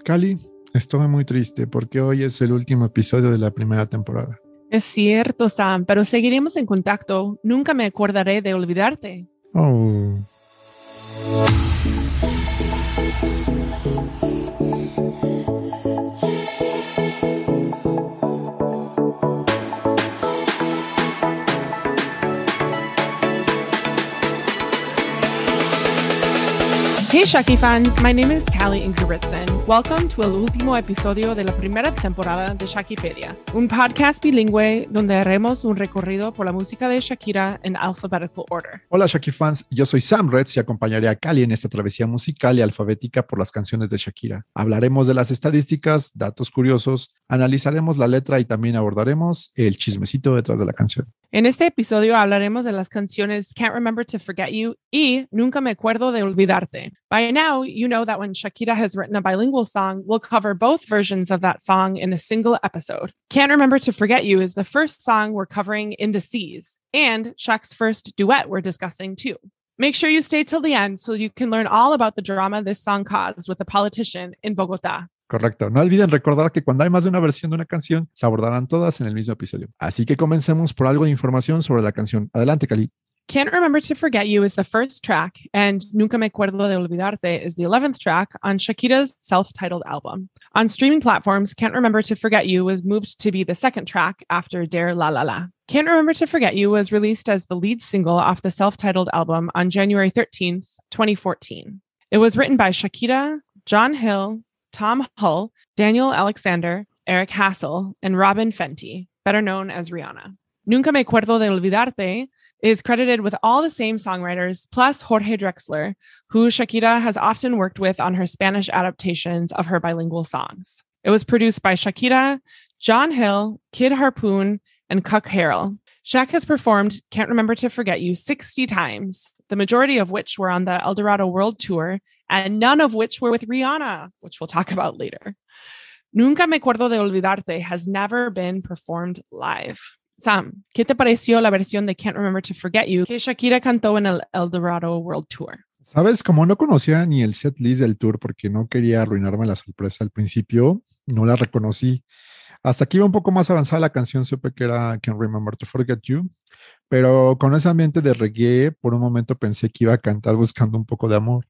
Cali, estoy muy triste porque hoy es el último episodio de la primera temporada. Es cierto, Sam, pero seguiremos en contacto. Nunca me acordaré de olvidarte. Oh. Hey Shaki fans, my name is Callie Ingebrigtsen. Welcome to el último episodio de la primera temporada de Shakipedia, un podcast bilingüe donde haremos un recorrido por la música de Shakira en alphabetical order. Hola Shaki fans, yo soy Sam Retz y acompañaré a Cali en esta travesía musical y alfabética por las canciones de Shakira. Hablaremos de las estadísticas, datos curiosos, analizaremos la letra y también abordaremos el chismecito detrás de la canción. En este episodio hablaremos de las canciones Can't Remember to Forget You y Nunca me acuerdo de olvidarte. By now, you know that when Shakira has written a bilingual song, we'll cover both versions of that song in a single episode. Can't Remember to Forget You is the first song we're covering in the Seas, and Shak's first duet we're discussing too. Make sure you stay till the end so you can learn all about the drama this song caused with a politician in Bogotá. Correcto. No olviden recordar que cuando hay más de una versión de una canción, se abordarán todas en el mismo episodio. Así que comencemos por algo de información sobre la canción. Adelante, Cali. Can't Remember to Forget You is the first track, and Nunca me acuerdo de olvidarte is the 11th track on Shakira's self-titled album. On streaming platforms, Can't Remember to Forget You was moved to be the second track after Dare La La La. Can't Remember to Forget You was released as the lead single off the self-titled album on January 13th, 2014. It was written by Shakira, John Hill, Tom Hull, Daniel Alexander, Eric Hassel, and Robin Fenty, better known as Rihanna. Nunca me acuerdo de olvidarte is credited with all the same songwriters, plus Jorge Drexler, who Shakira has often worked with on her Spanish adaptations of her bilingual songs. It was produced by Shakira, John Hill, Kid Harpoon, and Cuck Harrell. Shak has performed Can't Remember to Forget You 60 times, the majority of which were on the El Dorado World Tour, and none of which were with Rihanna, which we'll talk about later. Nunca me acuerdo de olvidarte has never been performed live. Sam, ¿qué te pareció la versión de Can't Remember to Forget You que Shakira cantó en el El Dorado World Tour? Sabes, como no conocía ni el set list del tour porque no quería arruinarme la sorpresa al principio, no la reconocí. Hasta que iba un poco más avanzada la canción, supe que era Can't Remember to Forget You, pero con ese ambiente de reggae, por un momento pensé que iba a cantar buscando un poco de amor.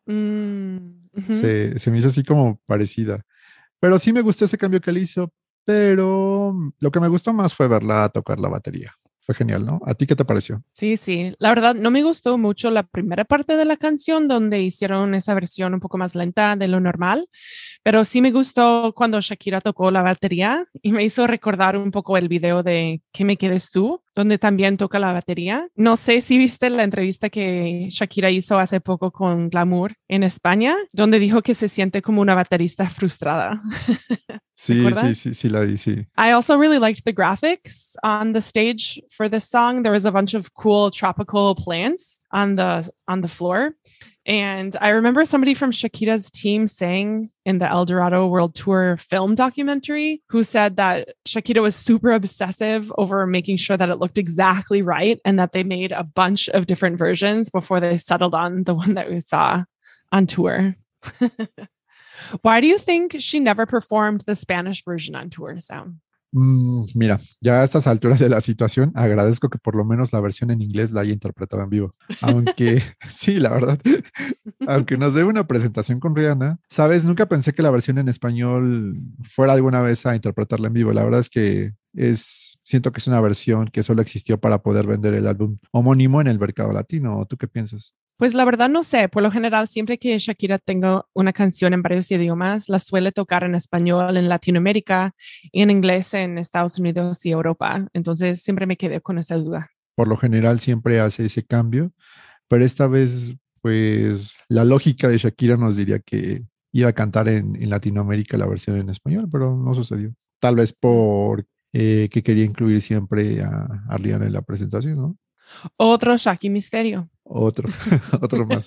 Se me hizo así como parecida. Pero sí me gustó ese cambio que él hizo, pero lo que me gustó más fue verla tocar la batería. Fue genial, ¿no? ¿A ti qué te pareció? Sí. La verdad, no me gustó mucho la primera parte de la canción donde hicieron esa versión un poco más lenta de lo normal, pero sí me gustó cuando Shakira tocó la batería y me hizo recordar un poco el video de ¿Qué me quedes tú?, donde también toca la batería. No sé si viste la entrevista que Shakira hizo hace poco con Glamour en España, donde dijo que se siente como una baterista frustrada. Sí, la vi, sí. I also really liked the graphics on the stage for this song. There was a bunch of cool tropical plants on the floor. And I remember somebody from Shakira's team saying in the El Dorado World Tour film documentary who said that Shakira was super obsessive over making sure that it looked exactly right and that they made a bunch of different versions before they settled on the one that we saw on tour. Why do you think she never performed the Spanish version on tour, Sam? Mira, ya a estas alturas de la situación, agradezco que por lo menos la versión en inglés la haya interpretado en vivo. Aunque, sí, la verdad, aunque nos dé una presentación con Rihanna, sabes, nunca pensé que la versión en español fuera alguna vez a interpretarla en vivo. La verdad es que siento que es una versión que solo existió para poder vender el álbum homónimo en el mercado latino. ¿Tú qué piensas? Pues la verdad no sé, por lo general siempre que Shakira tenga una canción en varios idiomas, la suele tocar en español en Latinoamérica y en inglés en Estados Unidos y Europa. Entonces siempre me quedé con esa duda. Por lo general siempre hace ese cambio, pero esta vez pues la lógica de Shakira nos diría que iba a cantar en Latinoamérica la versión en español, pero no sucedió. Tal vez por que quería incluir siempre a Rihanna en la presentación, ¿no? Otro Shaki misterio. Otro más.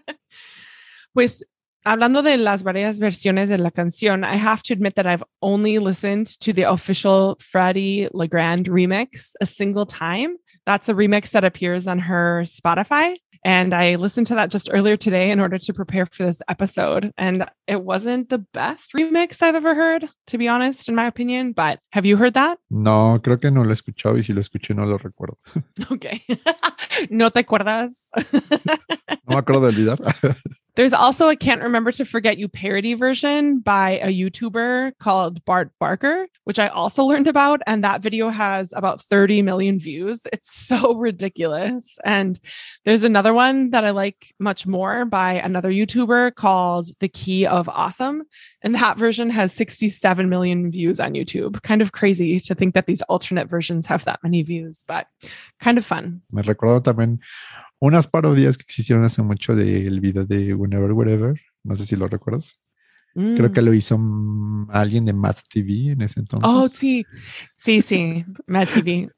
Pues hablando de las varias versiones de la canción, I have to admit that I've only listened to the official Freddie Legrand remix a single time. That's a remix that appears on her Spotify. And I listened to that just earlier today in order to prepare for this episode. And it wasn't the best remix I've ever heard, to be honest, in my opinion. But have you heard that? No, creo que no lo he escuchado y si lo escuché no lo recuerdo. Okay. ¿No te acuerdas? No me acuerdo de olvidar. There's also a Can't Remember to Forget You parody version by a YouTuber called Bart Barker, which I also learned about. And that video has about 30 million views. It's so ridiculous. And there's another one that I like much more by another YouTuber called The Key of Awesome. And that version has 67 million views on YouTube. Kind of crazy to think that these alternate versions have that many views, but kind of fun. Me recuerdo también unas parodias que existieron hace mucho del video de Whenever, Wherever. No sé si lo recuerdas. Creo que lo hizo alguien de Matt TV en ese entonces. Oh, sí. Sí. Matt TV.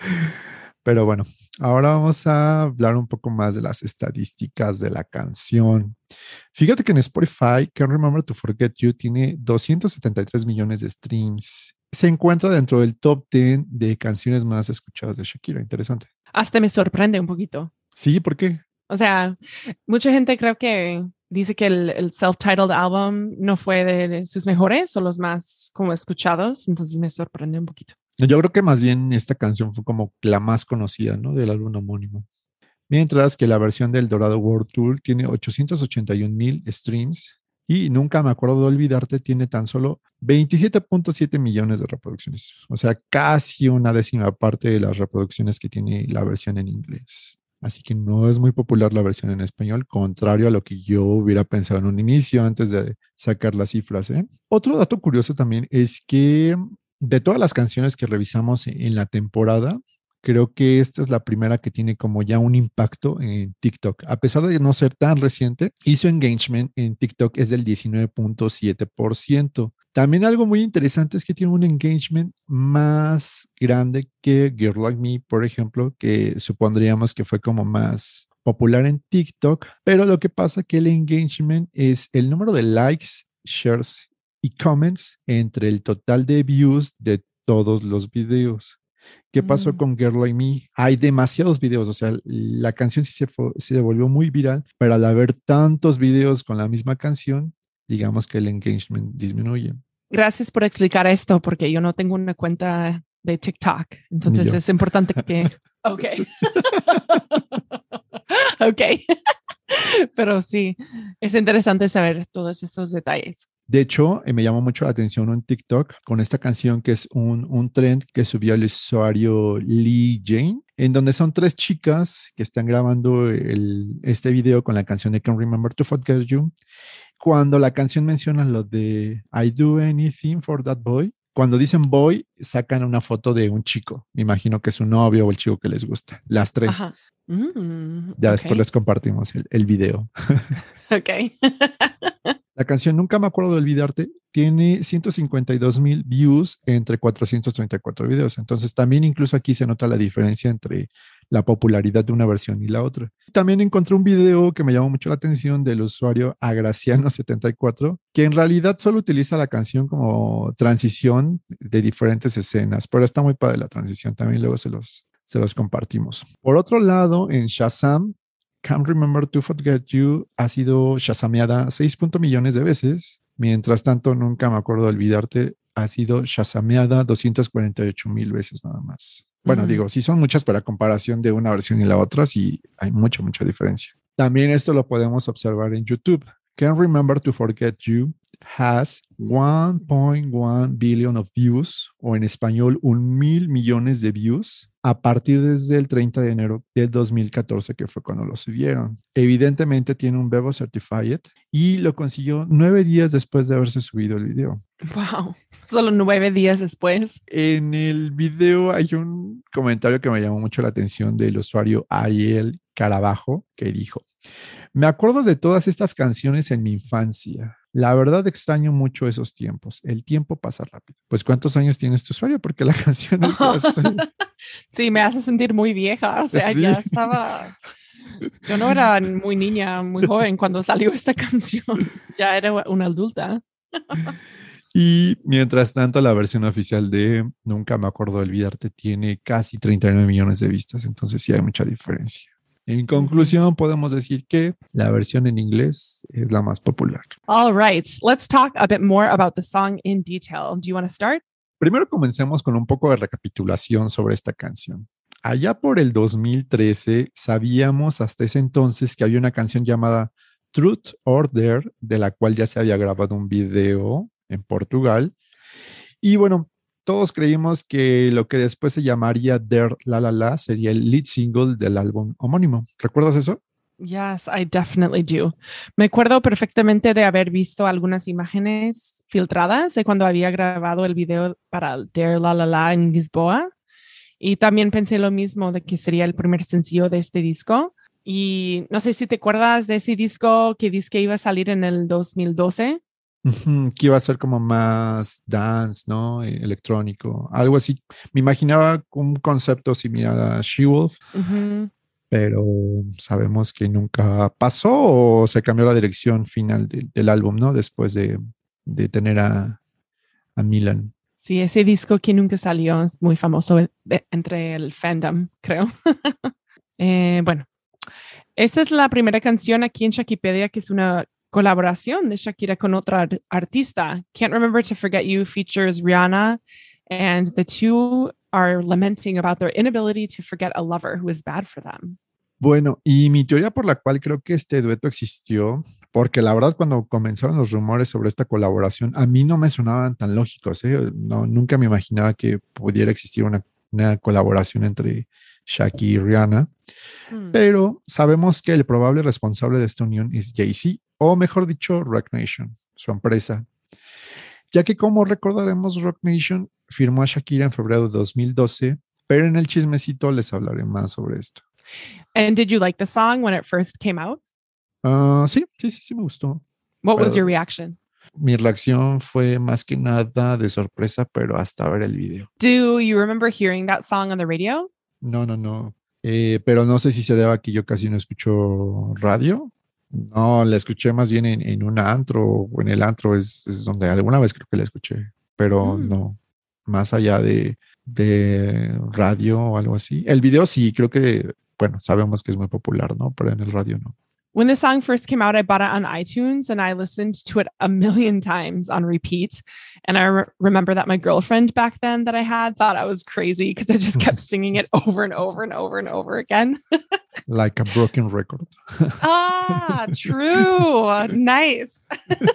Pero bueno, ahora vamos a hablar un poco más de las estadísticas de la canción. Fíjate que en Spotify, Can't Remember to Forget You tiene 273 millones de streams. Se encuentra dentro del top 10 de canciones más escuchadas de Shakira. Interesante. Hasta me sorprende un poquito. Sí, ¿por qué? O sea, mucha gente creo que dice que el self-titled album no fue de sus mejores o los más como escuchados, entonces me sorprende un poquito. Yo creo que más bien esta canción fue como la más conocida, ¿no? Del álbum homónimo. Mientras que la versión del Dorado World Tour tiene 881,000 streams y Nunca Me Acuerdo de Olvidarte tiene tan solo 27.7 millones de reproducciones. O sea, casi una décima parte de las reproducciones que tiene la versión en inglés. Así que no es muy popular la versión en español, contrario a lo que yo hubiera pensado en un inicio antes de sacar las cifras, ¿eh? Otro dato curioso también es que de todas las canciones que revisamos en la temporada, creo que esta es la primera que tiene como ya un impacto en TikTok. A pesar de no ser tan reciente, y su engagement en TikTok es del 19.7%. También algo muy interesante es que tiene un engagement más grande que Girl Like Me, por ejemplo, que supondríamos que fue como más popular en TikTok, pero lo que pasa es que el engagement es el número de likes, shares y comments entre el total de views de todos los videos. ¿Qué pasó con Girl Like Me? Hay demasiados videos, o sea, la canción sí se volvió muy viral, pero al haber tantos videos con la misma canción, digamos que el engagement disminuye. Gracias por explicar esto, porque yo no tengo una cuenta de TikTok, entonces es importante que... Ok. Ok. Pero sí, es interesante saber todos estos detalles. De hecho, me llamó mucho la atención un TikTok con esta canción que es un trend que subió el usuario Lee Jane, en donde son tres chicas que están grabando este video con la canción de Can't Remember to Forget You. Cuando la canción menciona lo de I do anything for that boy, cuando dicen boy, sacan una foto de un chico. Me imagino que es su novio o el chico que les gusta. Las tres. Ajá. Ya después les compartimos el video. Ok. La canción Nunca Me Acuerdo de Olvidarte tiene 152,000 views entre 434 videos. Entonces también incluso aquí se nota la diferencia entre la popularidad de una versión y la otra. También encontré un video que me llamó mucho la atención del usuario Agraciano74, que en realidad solo utiliza la canción como transición de diferentes escenas, pero está muy padre la transición. También luego se los compartimos. Por otro lado, en Shazam, Can't Remember to Forget You ha sido shazameada 6 millones de veces. Mientras tanto, Nunca Me Acuerdo de Olvidarte ha sido shazameada 248,000 veces nada más. Bueno, digo, sí son muchas para comparación de una versión y la otra, sí hay mucha diferencia. También esto lo podemos observar en YouTube. Can't Remember to Forget You has 1.1 billion of views, o en español, 1,000 millones de views, a partir desde el 30 de enero del 2014, que fue cuando lo subieron. Evidentemente tiene un Vevo Certified y lo consiguió 9 días después de haberse subido el video. Wow, solo 9 días después. En el video hay un comentario que me llamó mucho la atención del usuario Ariel Carabajo, que dijo: me acuerdo de todas estas canciones en mi infancia. La verdad extraño mucho esos tiempos. El tiempo pasa rápido. Pues, ¿cuántos años tiene este usuario? Porque la canción es así. Sí, me hace sentir muy vieja. O sea, sí. Ya estaba... Yo no era muy niña, muy joven cuando salió esta canción. Ya era una adulta. Y mientras tanto, la versión oficial de Nunca Me Acuerdo de Olvidarte tiene casi 39 millones de vistas. Entonces sí hay mucha diferencia. En conclusión, podemos decir que la versión en inglés es la más popular. All right, let's talk a bit more about the song in detail. Do you want to start? Primero comencemos con un poco de recapitulación sobre esta canción. Allá por el 2013 sabíamos hasta ese entonces que había una canción llamada Truth or Dare, de la cual ya se había grabado un video en Portugal. Y bueno, todos creímos que lo que después se llamaría Dare La La La sería el lead single del álbum homónimo. ¿Recuerdas eso? Yes, I definitely do. Me acuerdo perfectamente de haber visto algunas imágenes filtradas de cuando había grabado el video para el Dare La La La en Lisboa. Y también pensé lo mismo de que sería el primer sencillo de este disco. Y no sé si te acuerdas de ese disco que dice que iba a salir en el 2012. Que iba a ser como más dance, ¿no? Electrónico, algo así. Me imaginaba un concepto similar a She-Wolf, pero sabemos que nunca pasó o se cambió la dirección final del álbum, ¿no? Después de tener a Milan. Sí, ese disco que nunca salió es muy famoso entre el fandom, creo. Bueno, esta es la primera canción aquí en Shakipedia que es una colaboración de Shakira con otra artista. Can't Remember to Forget You features Rihanna, and the two are lamenting about their inability to forget a lover who is bad for them. Bueno, y mi teoría por la cual creo que este dueto existió, porque la verdad cuando comenzaron los rumores sobre esta colaboración, a mí no me sonaban tan lógicos, ¿eh? No, nunca me imaginaba que pudiera existir una colaboración entre Shakira y Rihanna, pero sabemos que el probable responsable de esta unión es Jay-Z, o mejor dicho, Roc Nation, su empresa, ya que como recordaremos, Roc Nation firmó a Shakira en febrero de 2012, pero en el chismecito les hablaré más sobre esto. And did you like the song when it first came out? Sí, me gustó. What was your reaction? Mi reacción fue más que nada de sorpresa, pero hasta ver el video. Do you remember hearing that song on the radio? No. Pero no sé si se deba a que yo casi no escucho radio. No, la escuché más bien en un antro, o en el antro es donde alguna vez creo que la escuché, pero no, más allá de radio o algo así. El video sí, creo que, bueno, sabemos que es muy popular, ¿no? Pero en el radio no. When the song first came out, I bought it on iTunes and I listened to it a million times on repeat. And I remember that my girlfriend back then that I had thought I was crazy because I just kept singing it over and over and over and over again. Like a broken record. True. Nice.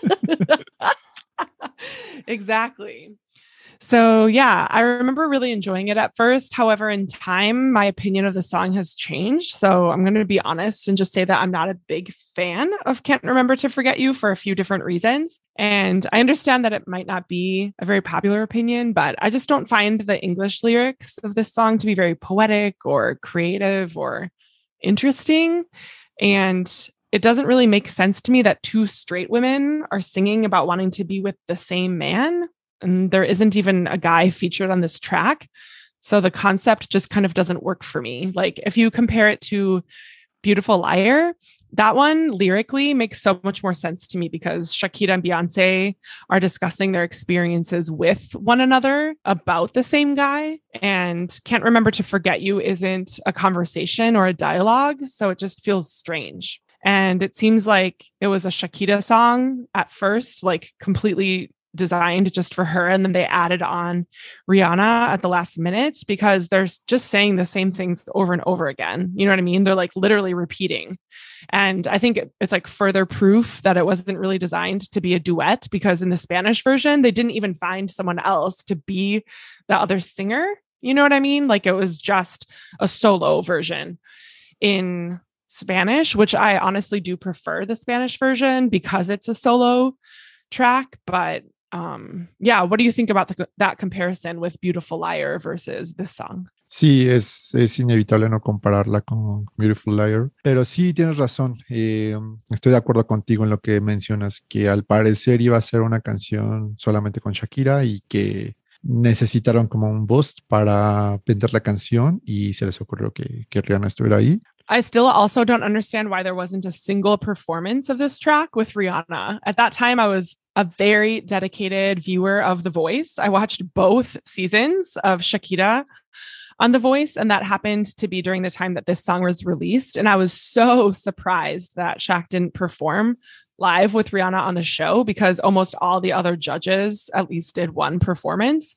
Exactly. So yeah, I remember really enjoying it at first. However, in time, my opinion of the song has changed. So I'm going to be honest and just say that I'm not a big fan of Can't Remember to Forget You for a few different reasons. And I understand that it might not be a very popular opinion, but I just don't find the English lyrics of this song to be very poetic or creative or interesting. And it doesn't really make sense to me that two straight women are singing about wanting to be with the same man. And there isn't even a guy featured on this track. So the concept just kind of doesn't work for me. Like if you compare it to Beautiful Liar, that one lyrically makes so much more sense to me because Shakira and Beyonce are discussing their experiences with one another about the same guy. And Can't Remember to Forget You isn't a conversation or a dialogue. So it just feels strange. And it seems like it was a Shakira song at first, like completely designed just for her. And then they added on Rihanna at the last minute because they're just saying the same things over and over again. You know what I mean? They're like literally repeating. And I think it's like further proof that it wasn't really designed to be a duet because in the Spanish version, they didn't even find someone else to be the other singer. You know what I mean? Like it was just a solo version in Spanish, which I honestly do prefer the Spanish version because it's a solo track. But what do you think about that comparison with Beautiful Liar versus this song? Sí, es inevitable no compararla con Beautiful Liar, pero sí tienes razón. Estoy de acuerdo contigo en lo que mencionas, que al parecer iba a ser una canción solamente con Shakira y que necesitaron como un boost para vender la canción y se les ocurrió que Rihanna estuviera ahí. I still also don't understand why there wasn't a single performance of this track with Rihanna. At that time, I was a very dedicated viewer of The Voice. I watched both seasons of Shakira on The Voice. And that happened to be during the time that this song was released. And I was so surprised that Shaq didn't perform live with Rihanna on the show, because almost all the other judges at least did one performance.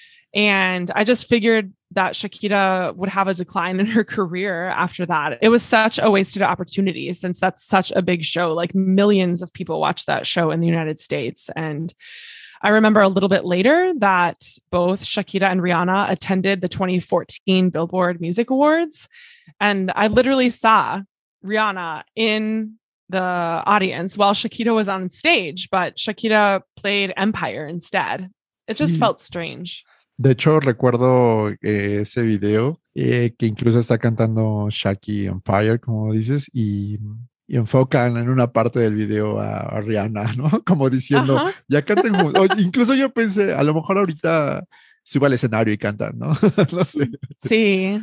And I just figured that Shakira would have a decline in her career after that. It was such a wasted opportunity, since that's such a big show. Like, millions of people watch that show in the United States. And I remember a little bit later that both Shakira and Rihanna attended the 2014 Billboard Music Awards. And I literally saw Rihanna in the audience while Shakira was on stage, but Shakira played Empire instead. It just felt strange. De hecho, recuerdo ese video que incluso está cantando Shaki Empire, como dices, y enfocan en una parte del video a Rihanna, ¿no? Como diciendo, ya canten. Incluso yo pensé, a lo mejor ahorita suba al escenario y cantan, ¿no? No sé. Sí.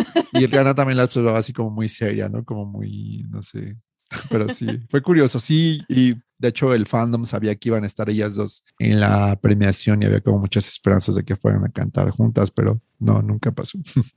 Y Rihanna también la observaba así como muy seria, ¿no? Como muy, no sé. Pero sí, fue curioso, sí, y de hecho el fandom sabía que iban a estar ellas dos en la premiación y había como muchas esperanzas de que fueran a cantar juntas, pero no, nunca pasó.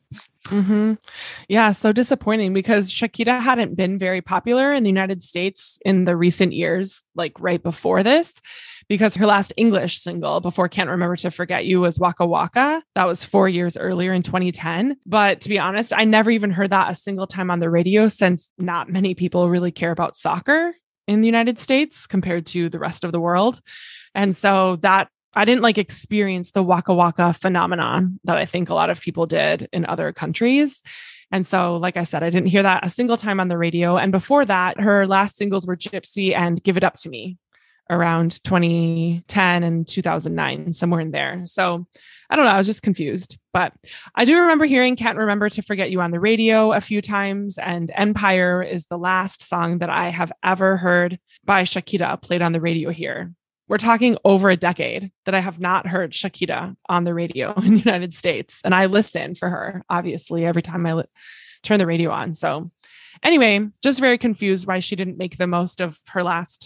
Mm-hmm. Yeah, so disappointing, because Shakira hadn't been very popular in the United States in the recent years, like right before this, because her last English single before Can't Remember to Forget You was Waka Waka. That was 4 years earlier in 2010. But to be honest, I never even heard that a single time on the radio, since not many people really care about soccer in the United States compared to the rest of the world. And so that I didn't like experience the Waka Waka phenomenon that I think a lot of people did in other countries. And so, like I said, I didn't hear that a single time on the radio. And before that, her last singles were Gypsy and Give It Up to Me, around 2010 and 2009, somewhere in there. So I don't know. I was just confused. But I do remember hearing Can't Remember to Forget You on the radio a few times. And Empire is the last song that I have ever heard by Shakira played on the radio here. We're talking over a decade that I have not heard Shakira on the radio in the United States. And I listen for her, obviously, every time I turn the radio on. So anyway, just very confused why she didn't make the most of her last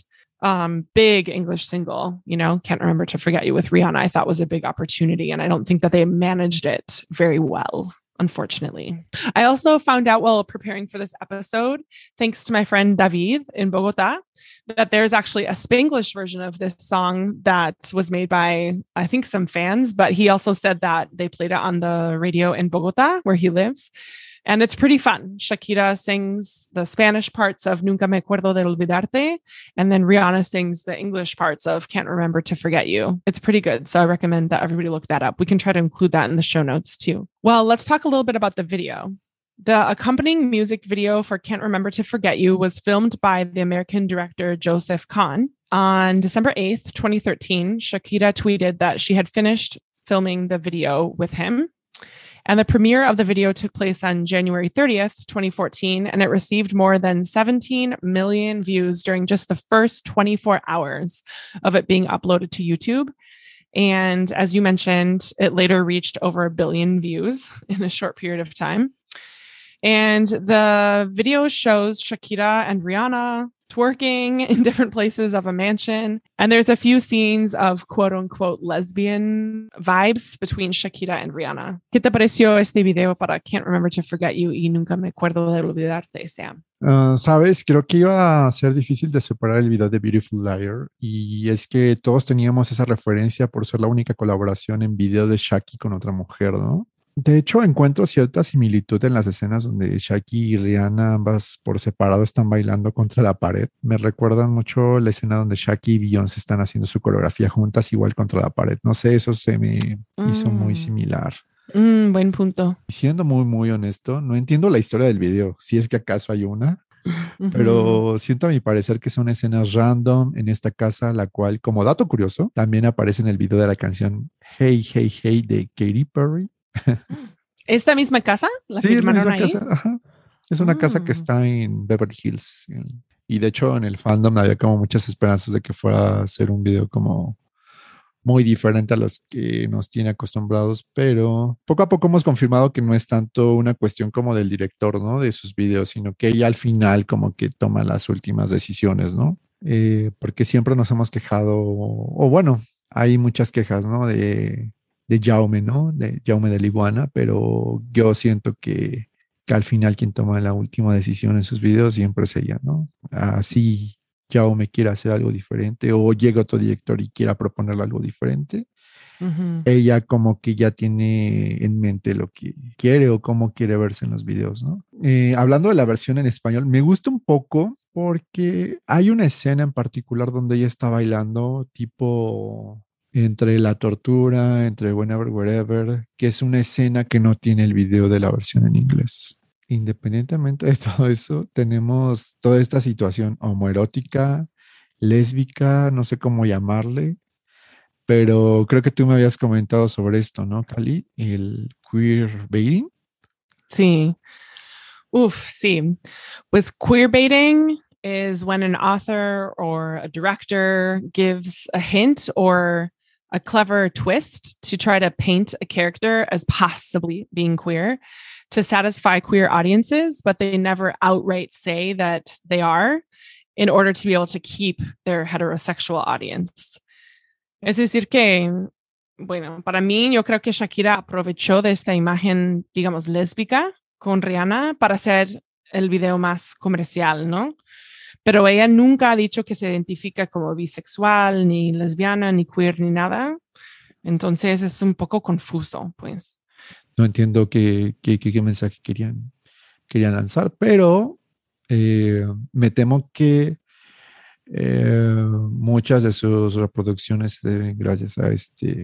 big English single, you know, Can't Remember to Forget You with Rihanna. I thought was a big opportunity. And I don't think that they managed it very well, unfortunately. I also found out while preparing for this episode, thanks to my friend David in Bogota, that there's actually a Spanglish version of this song that was made by, I think, some fans, but he also said that they played it on the radio in Bogota, where he lives. And it's pretty fun. Shakira sings the Spanish parts of Nunca Me Acuerdo de Olvidarte, and then Rihanna sings the English parts of Can't Remember to Forget You. It's pretty good. So I recommend that everybody look that up. We can try to include that in the show notes too. Well, let's talk a little bit about the video. The accompanying music video for Can't Remember to Forget You was filmed by the American director Joseph Kahn. On December 8th, 2013, Shakira tweeted that she had finished filming the video with him. And the premiere of the video took place on January 30th, 2014, and it received more than 17 million views during just the first 24 hours of it being uploaded to YouTube. And as you mentioned, it later reached over 1 billion views in a short period of time. And the video shows Shakira and Rihanna twerking in different places of a mansion. And there's a few scenes of quote unquote lesbian vibes between Shakira and Rihanna. ¿Qué te pareció este video para Can't Remember to Forget You y Nunca Me Acuerdo de Olvidarte, Sam? Sabes, creo que iba a ser difícil de separar el video de Beautiful Liar, y es que todos teníamos esa referencia por ser la única colaboración en video de Shaki con otra mujer, ¿no? De hecho, encuentro cierta similitud en las escenas donde Shaki y Rihanna, ambas por separado, están bailando contra la pared. Me recuerdan mucho la escena donde Shaki y Beyoncé están haciendo su coreografía juntas, igual contra la pared. No sé, eso se me hizo muy similar. Buen punto. Y siendo muy, muy honesto, no entiendo la historia del video, si es que acaso hay una, pero siento a mi parecer que son escenas random en esta casa, la cual, como dato curioso, también aparece en el video de la canción Hey, Hey, Hey de Katy Perry. ¿Esta misma casa? ¿La sí, firmaron es la ahí? misma casa. Ajá. Es una casa que está en Beverly Hills. Y de hecho, en el fandom había como muchas esperanzas de que fuera a ser un video como muy diferente a los que nos tiene acostumbrados, pero poco a poco hemos confirmado que no es tanto una cuestión como del director, ¿no? De sus videos, sino que ella al final como que toma las últimas decisiones, ¿no? Porque siempre nos hemos quejado, o bueno, hay muchas quejas, ¿no? De de Jaume, ¿no? De Jaume de la Iguana, pero yo siento que al final quien toma la última decisión en sus videos siempre es ella, ¿no? Así Jaume quiere hacer algo diferente o llega otro director y quiera proponerle algo diferente, Ujú. ella como que ya tiene en mente lo que quiere o cómo quiere verse en los videos, ¿no? Hablando de la versión en español, me gusta un poco porque hay una escena en particular donde ella está bailando tipo entre la tortura, entre Whenever, Wherever, que es una escena que no tiene el video de la versión en inglés. Independientemente de todo eso, tenemos toda esta situación homoerótica, lésbica, no sé cómo llamarle, pero creo que tú me habías comentado sobre esto, ¿no, Cali? El queerbaiting. Sí. Uf, sí. Pues queerbaiting is when an author or a director gives a hint or a clever twist to try to paint a character as possibly being queer to satisfy queer audiences, but they never outright say that they are in order to be able to keep their heterosexual audience. Es decir que, bueno, para mí yo creo que Shakira aprovechó de esta imagen, digamos, lésbica con Rihanna para hacer el video más comercial, ¿no? Pero ella nunca ha dicho que se identifica como bisexual, ni lesbiana, ni queer, ni nada. Entonces es un poco confuso, pues. No entiendo qué mensaje querían lanzar, pero me temo que muchas de sus reproducciones se deben gracias a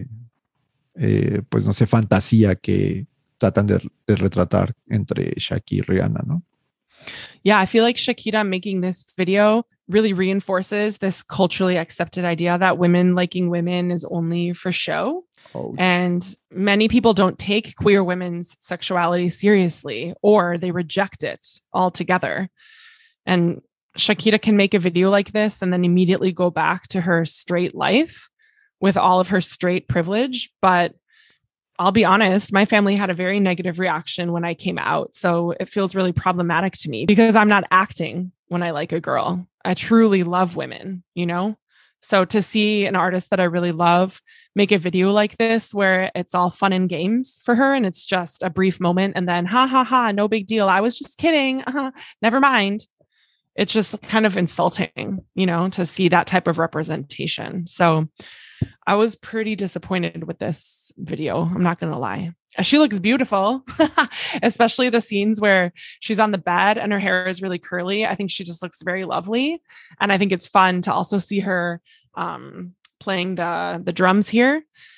pues no sé, fantasía que tratan de retratar entre Shakira y Rihanna, ¿no? Yeah, I feel like Shakira making this video really reinforces this culturally accepted idea that women liking women is only for show. Ouch. And many people don't take queer women's sexuality seriously or they reject it altogether. And Shakira can make a video like this and then immediately go back to her straight life with all of her straight privilege. But I'll be honest, my family had a very negative reaction when I came out. So it feels really problematic to me because I'm not acting when I like a girl. I truly love women, you know? So to see an artist that I really love make a video like this where it's all fun and games for her and it's just a brief moment and then ha ha ha, no big deal. I was just kidding. Never mind. It's just kind of insulting, you know, to see that type of representation. So I was pretty disappointed with this video. I'm not going to lie. She looks beautiful, especially the scenes where she's on the bed and her hair is really curly. I think she just looks very lovely. And I think it's fun to also see her playing the drums here.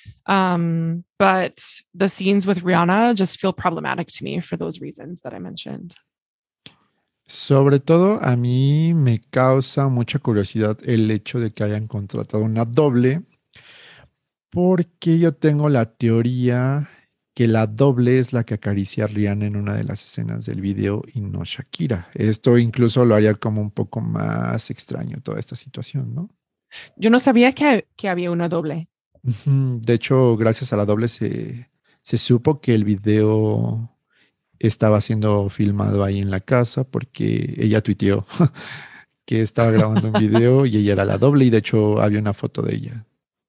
But the scenes with Rihanna just feel problematic to me for those reasons that I mentioned. Sobre todo a mí me causa mucha curiosidad el hecho de que hayan contratado una doble, porque yo tengo la teoría que la doble es la que acaricia a Rihanna en una de las escenas del video y no Shakira. Esto incluso lo haría como un poco más extraño toda esta situación, ¿no? Yo no sabía que había una doble. De hecho, gracias a la doble se supo que el video estaba siendo filmado ahí en la casa porque ella tuiteó que estaba grabando un video y ella era la doble y de hecho había una foto de ella.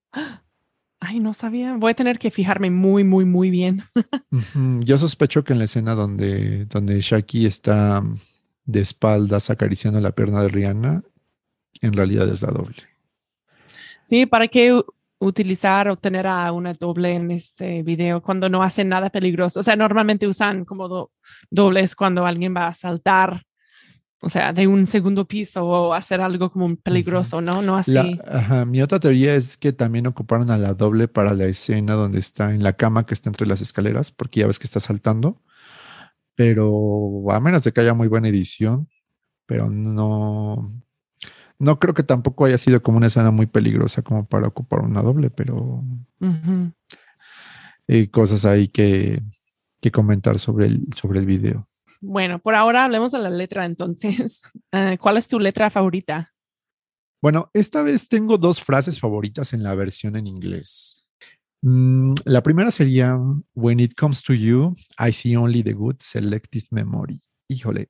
Ay, no sabía. Voy a tener que fijarme muy, muy, muy bien. Yo sospecho que en la escena donde Shaki está de espaldas acariciando la pierna de Rihanna, en realidad es la doble. Sí, ¿para qué utilizar o tener a una doble en este video cuando no hacen nada peligroso? O sea, normalmente usan como dobles cuando alguien va a saltar, o sea, de un segundo piso o hacer algo como peligroso, ¿no? No así. Mi otra teoría es que también ocuparon a la doble para la escena donde está en la cama que está entre las escaleras, porque ya ves que está saltando, pero a menos de que haya muy buena edición, pero no creo que tampoco haya sido como una escena muy peligrosa como para ocupar una doble, pero cosas ahí que comentar sobre el video. Bueno, por ahora hablemos de la letra entonces. ¿Cuál es tu letra favorita? Bueno, esta vez tengo dos frases favoritas en la versión en inglés. La primera sería, When it comes to you, I see only the good selective memory. Híjole.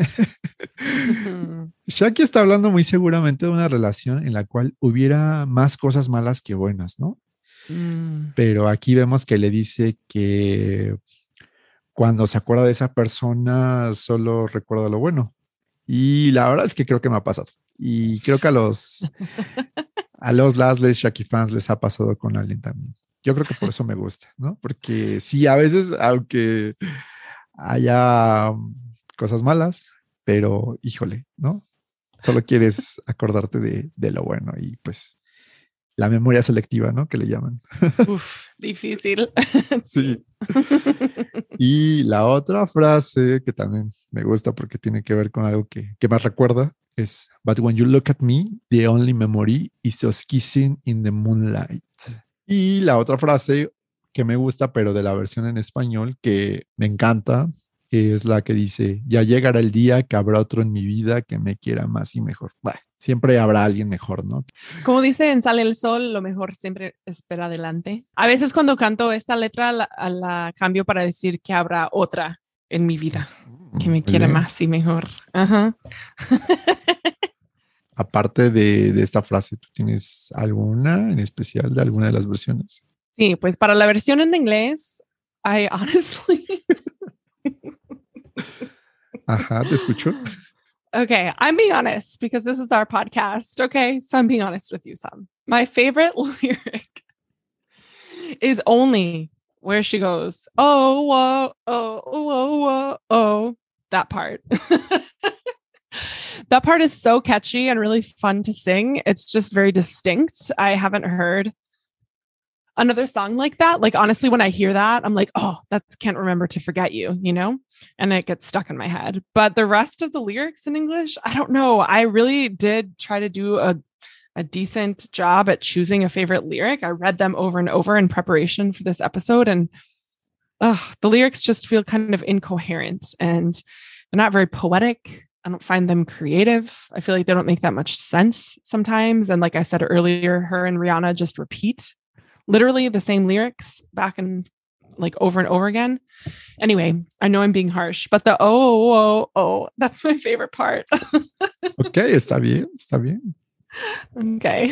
Shaki está hablando muy seguramente de una relación en la cual hubiera más cosas malas que buenas, ¿no? Pero aquí vemos que le dice que cuando se acuerda de esa persona solo recuerda lo bueno. Y la verdad es que creo que me ha pasado. Y creo que a los Leslie Shaki fans les ha pasado con alguien también. Yo creo que por eso me gusta, ¿no? Porque sí, a veces, aunque haya cosas malas, pero híjole, ¿no? Solo quieres acordarte de lo bueno y pues la memoria selectiva, ¿no? Que le llaman. Uf, difícil. Sí. Y la otra frase que también me gusta porque tiene que ver con algo que más recuerda es But when you look at me, the only memory is us kissing in the moonlight. Y la otra frase que me gusta, pero de la versión en español, que me encanta, es la que dice, ya llegará el día que habrá otro en mi vida que me quiera más y mejor. Bueno, siempre habrá alguien mejor, ¿no? Como dice en Sale el Sol, lo mejor siempre espera adelante. A veces cuando canto esta letra la cambio para decir que habrá otra en mi vida que me quiera más y mejor. Ajá. Aparte de esta frase, ¿tú tienes alguna en especial de alguna de las versiones? Sí, pues para la versión en inglés, I honestly... Ajá, ¿te escucho? Okay, I'm being honest because this is our podcast. Okay, so I'm being honest with you, Sam. My favorite lyric is only where she goes, oh, whoa, oh, whoa, whoa, oh, that part. That part is so catchy and really fun to sing. It's just very distinct. I haven't heard another song like that. Like, honestly, when I hear that, I'm like, oh, that's Can't Remember to Forget You, you know? And it gets stuck in my head. But the rest of the lyrics in English, I don't know. I really did try to do a decent job at choosing a favorite lyric. I read them over and over in preparation for this episode. And the lyrics just feel kind of incoherent and they're not very poetic. I don't find them creative. I feel like they don't make that much sense sometimes. And like I said earlier, her and Rihanna just repeat literally the same lyrics back and like over and over again. Anyway, I know I'm being harsh, but the oh, that's my favorite part. Ok, está bien, está bien. Okay.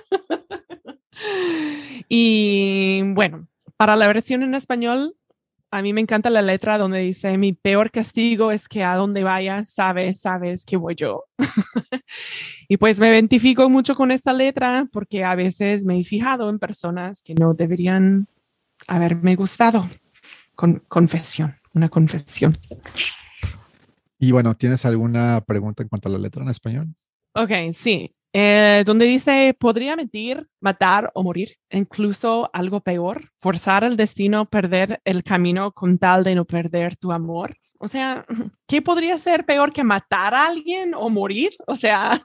Y bueno, para la versión en español, a mí me encanta la letra donde dice, mi peor castigo es que a donde vayas, sabes que voy yo. Y pues me identifico mucho con esta letra porque a veces me he fijado en personas que no deberían haberme gustado. Confesión, una confesión. Y bueno, ¿tienes alguna pregunta en cuanto a la letra en español? Ok, sí. Donde dice, podría mentir, matar o morir, incluso algo peor, forzar el destino, perder el camino con tal de no perder tu amor. O sea, ¿qué podría ser peor que matar a alguien o morir? O sea,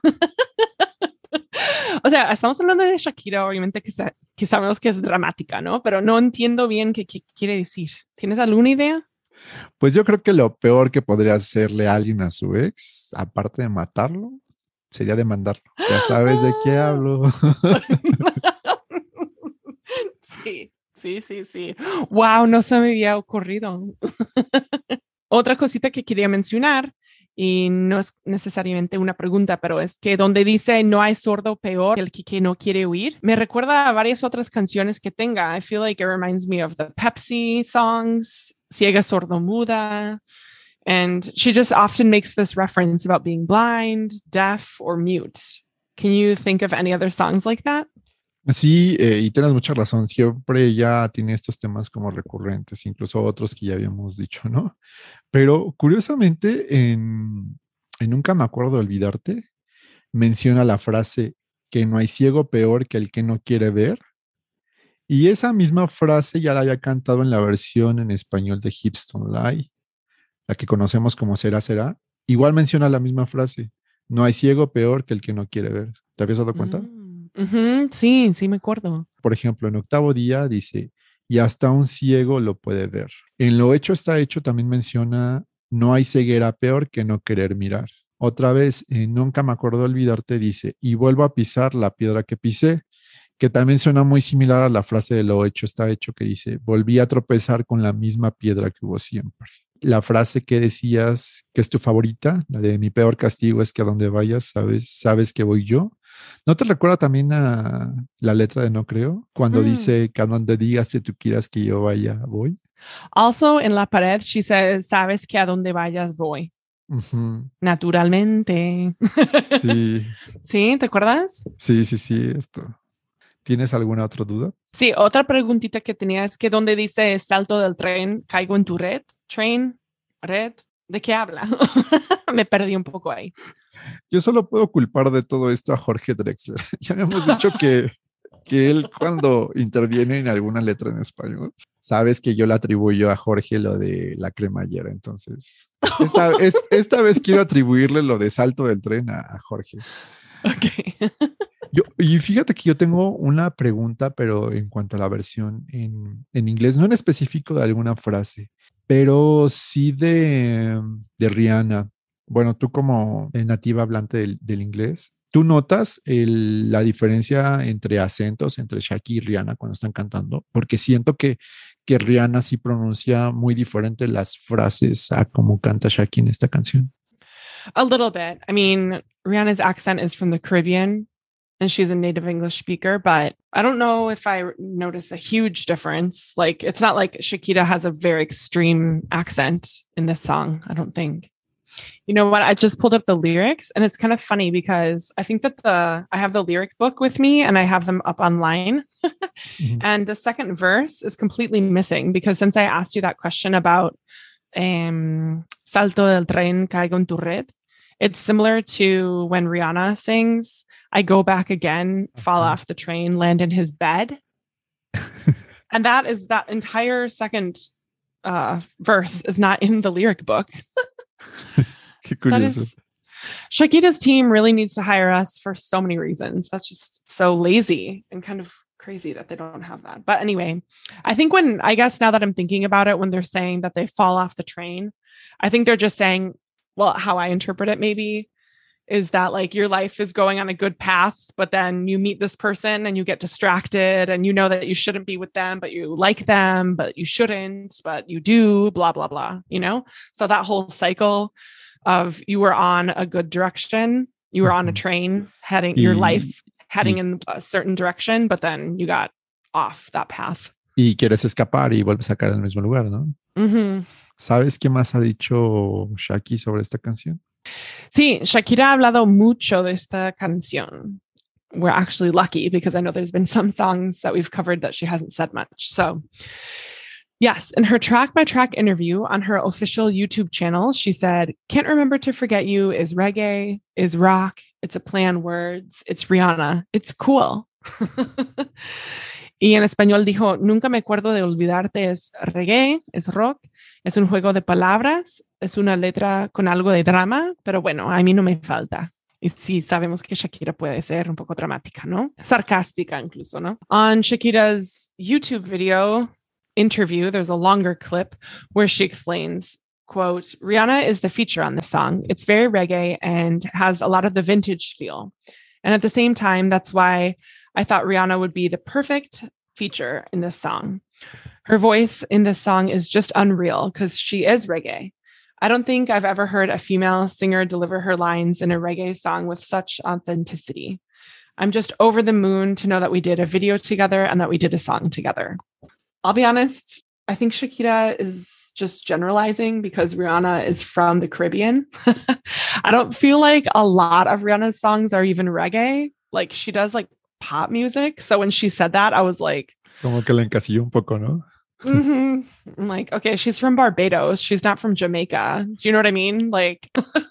estamos hablando de Shakira, obviamente que sabemos que es dramática, ¿no? Pero no entiendo bien qué quiere decir. ¿Tienes alguna idea? Pues yo creo que lo peor que podría hacerle a alguien a su ex, aparte de matarlo, sería demandarlo. Ya sabes de qué hablo. Sí. Wow, no se me había ocurrido. Otra cosita que quería mencionar, y no es necesariamente una pregunta, pero es que donde dice no hay sordo peor que el que no quiere oír, me recuerda a varias otras canciones que tenga. I feel like it reminds me of the Pepsi songs, Ciega Sordo Muda. And she just often makes this reference about being blind, deaf, or mute. Can you think of any other songs like that? Sí, y tienes mucha razón. Siempre ella tiene estos temas como recurrentes, incluso otros que ya habíamos dicho, ¿no? Pero curiosamente, en Nunca me acuerdo de olvidarte, menciona la frase que no hay ciego peor que el que no quiere ver. Y esa misma frase ya la había cantado en la versión en español de Hips Don't Lie, la que conocemos como Será, Será. Igual menciona la misma frase. No hay ciego peor que el que no quiere ver. ¿Te habías dado cuenta? Sí, me acuerdo. Por ejemplo, en Octavo Día dice, y hasta un ciego lo puede ver. En Lo hecho está hecho también menciona, no hay ceguera peor que no querer mirar. Otra vez, en Nunca me acuerdo de olvidarte dice, y vuelvo a pisar la piedra que pisé, que también suena muy similar a la frase de Lo hecho está hecho que dice, volví a tropezar con la misma piedra que hubo siempre. La frase que decías que es tu favorita, la de mi peor castigo es que a donde vayas sabes que voy yo, ¿No te recuerda también a la letra de No Creo? Cuando dice que a donde digas que tú quieras que yo vaya, voy. Also in La Pared, she says, sabes que a donde vayas voy. Ujú. Naturalmente. Sí, ¿Sí? ¿Te acuerdas? sí, sí, cierto. ¿Tienes alguna otra duda? Sí, otra preguntita que tenía es que donde dice salto del tren, caigo en tu red. Train, red. ¿De qué habla? Me perdí un poco ahí. Yo solo puedo culpar de todo esto a Jorge Drexler. Ya habíamos dicho que él cuando interviene en alguna letra en español, sabes que yo le atribuyo a Jorge lo de la cremallera. Entonces, esta vez quiero atribuirle lo de salto del tren a Jorge. Ok. Y fíjate que yo tengo una pregunta, pero en cuanto a la versión en inglés, no en específico de alguna frase, pero sí de Rihanna. Bueno, tú como nativa hablante del inglés, ¿tú notas la diferencia entre acentos entre Shaki y Rihanna cuando están cantando? Porque siento que Rihanna sí pronuncia muy diferente las frases a como canta Shaki en esta canción. A little bit. I mean, Rihanna's accent is from the Caribbean and she's a native English speaker, but I don't know if I notice a huge difference. Like, it's not like Shakira has a very extreme accent in this song, I don't think. You know what? I just pulled up the lyrics and it's kind of funny because I think that I have the lyric book with me and I have them up online. Mm-hmm. And the second verse is completely missing because since I asked you that question about salto del tren, caigo en tu red, it's similar to when Rihanna sings, I go back again, fall off the train, land in his bed. And that entire second verse is not in the lyric book. Qué curioso. Shakira's team really needs to hire us for so many reasons. That's just so lazy and kind of crazy that they don't have that. But anyway, I think I guess now that I'm thinking about it, when they're saying that they fall off the train, I think they're just saying, well, how I interpret it maybe is that like your life is going on a good path, but then you meet this person and you get distracted and you know that you shouldn't be with them, but you like them, but you shouldn't, but you do, blah, blah, blah, you know? So that whole cycle of you were on a good direction, you were on a train your life heading in a certain direction, but then you got off that path. Y quieres escapar y vuelves a caer en el mismo lugar, ¿no? Mm-hmm. ¿Sabes qué más ha dicho Shaki sobre esta canción? Sí, Shakira ha hablado mucho de esta canción. We're actually lucky because I know there's been some songs that we've covered that she hasn't said much. So yes, in her track by track interview on her official YouTube channel, she said, "Can't remember to forget you is reggae, is rock, it's a play on words, it's Rihanna, it's cool." Y en español dijo, nunca me acuerdo de olvidarte es reggae, es rock, es un juego de palabras, es una letra con algo de drama, pero bueno, a mí no me falta. Y sí, sabemos que Shakira puede ser un poco dramática, ¿no? Sarcástica incluso, ¿no? On Shakira's YouTube video interview, there's a longer clip where she explains, quote, Rihanna is the feature on this song. It's very reggae and has a lot of the vintage feel. And at the same time, that's why I thought Rihanna would be the perfect feature in this song. Her voice in this song is just unreal because she is reggae. I don't think I've ever heard a female singer deliver her lines in a reggae song with such authenticity. I'm just over the moon to know that we did a video together and that we did a song together. I'll be honest, I think Shakira is just generalizing because Rihanna is from the Caribbean. I don't feel like a lot of Rihanna's songs are even reggae. Like she does like pop music. So when she said that, I was like, como que la encasilló un poco, ¿no? Mm-hmm. I'm like, okay, she's from Barbados. She's not from Jamaica. Do you know what I mean? Like,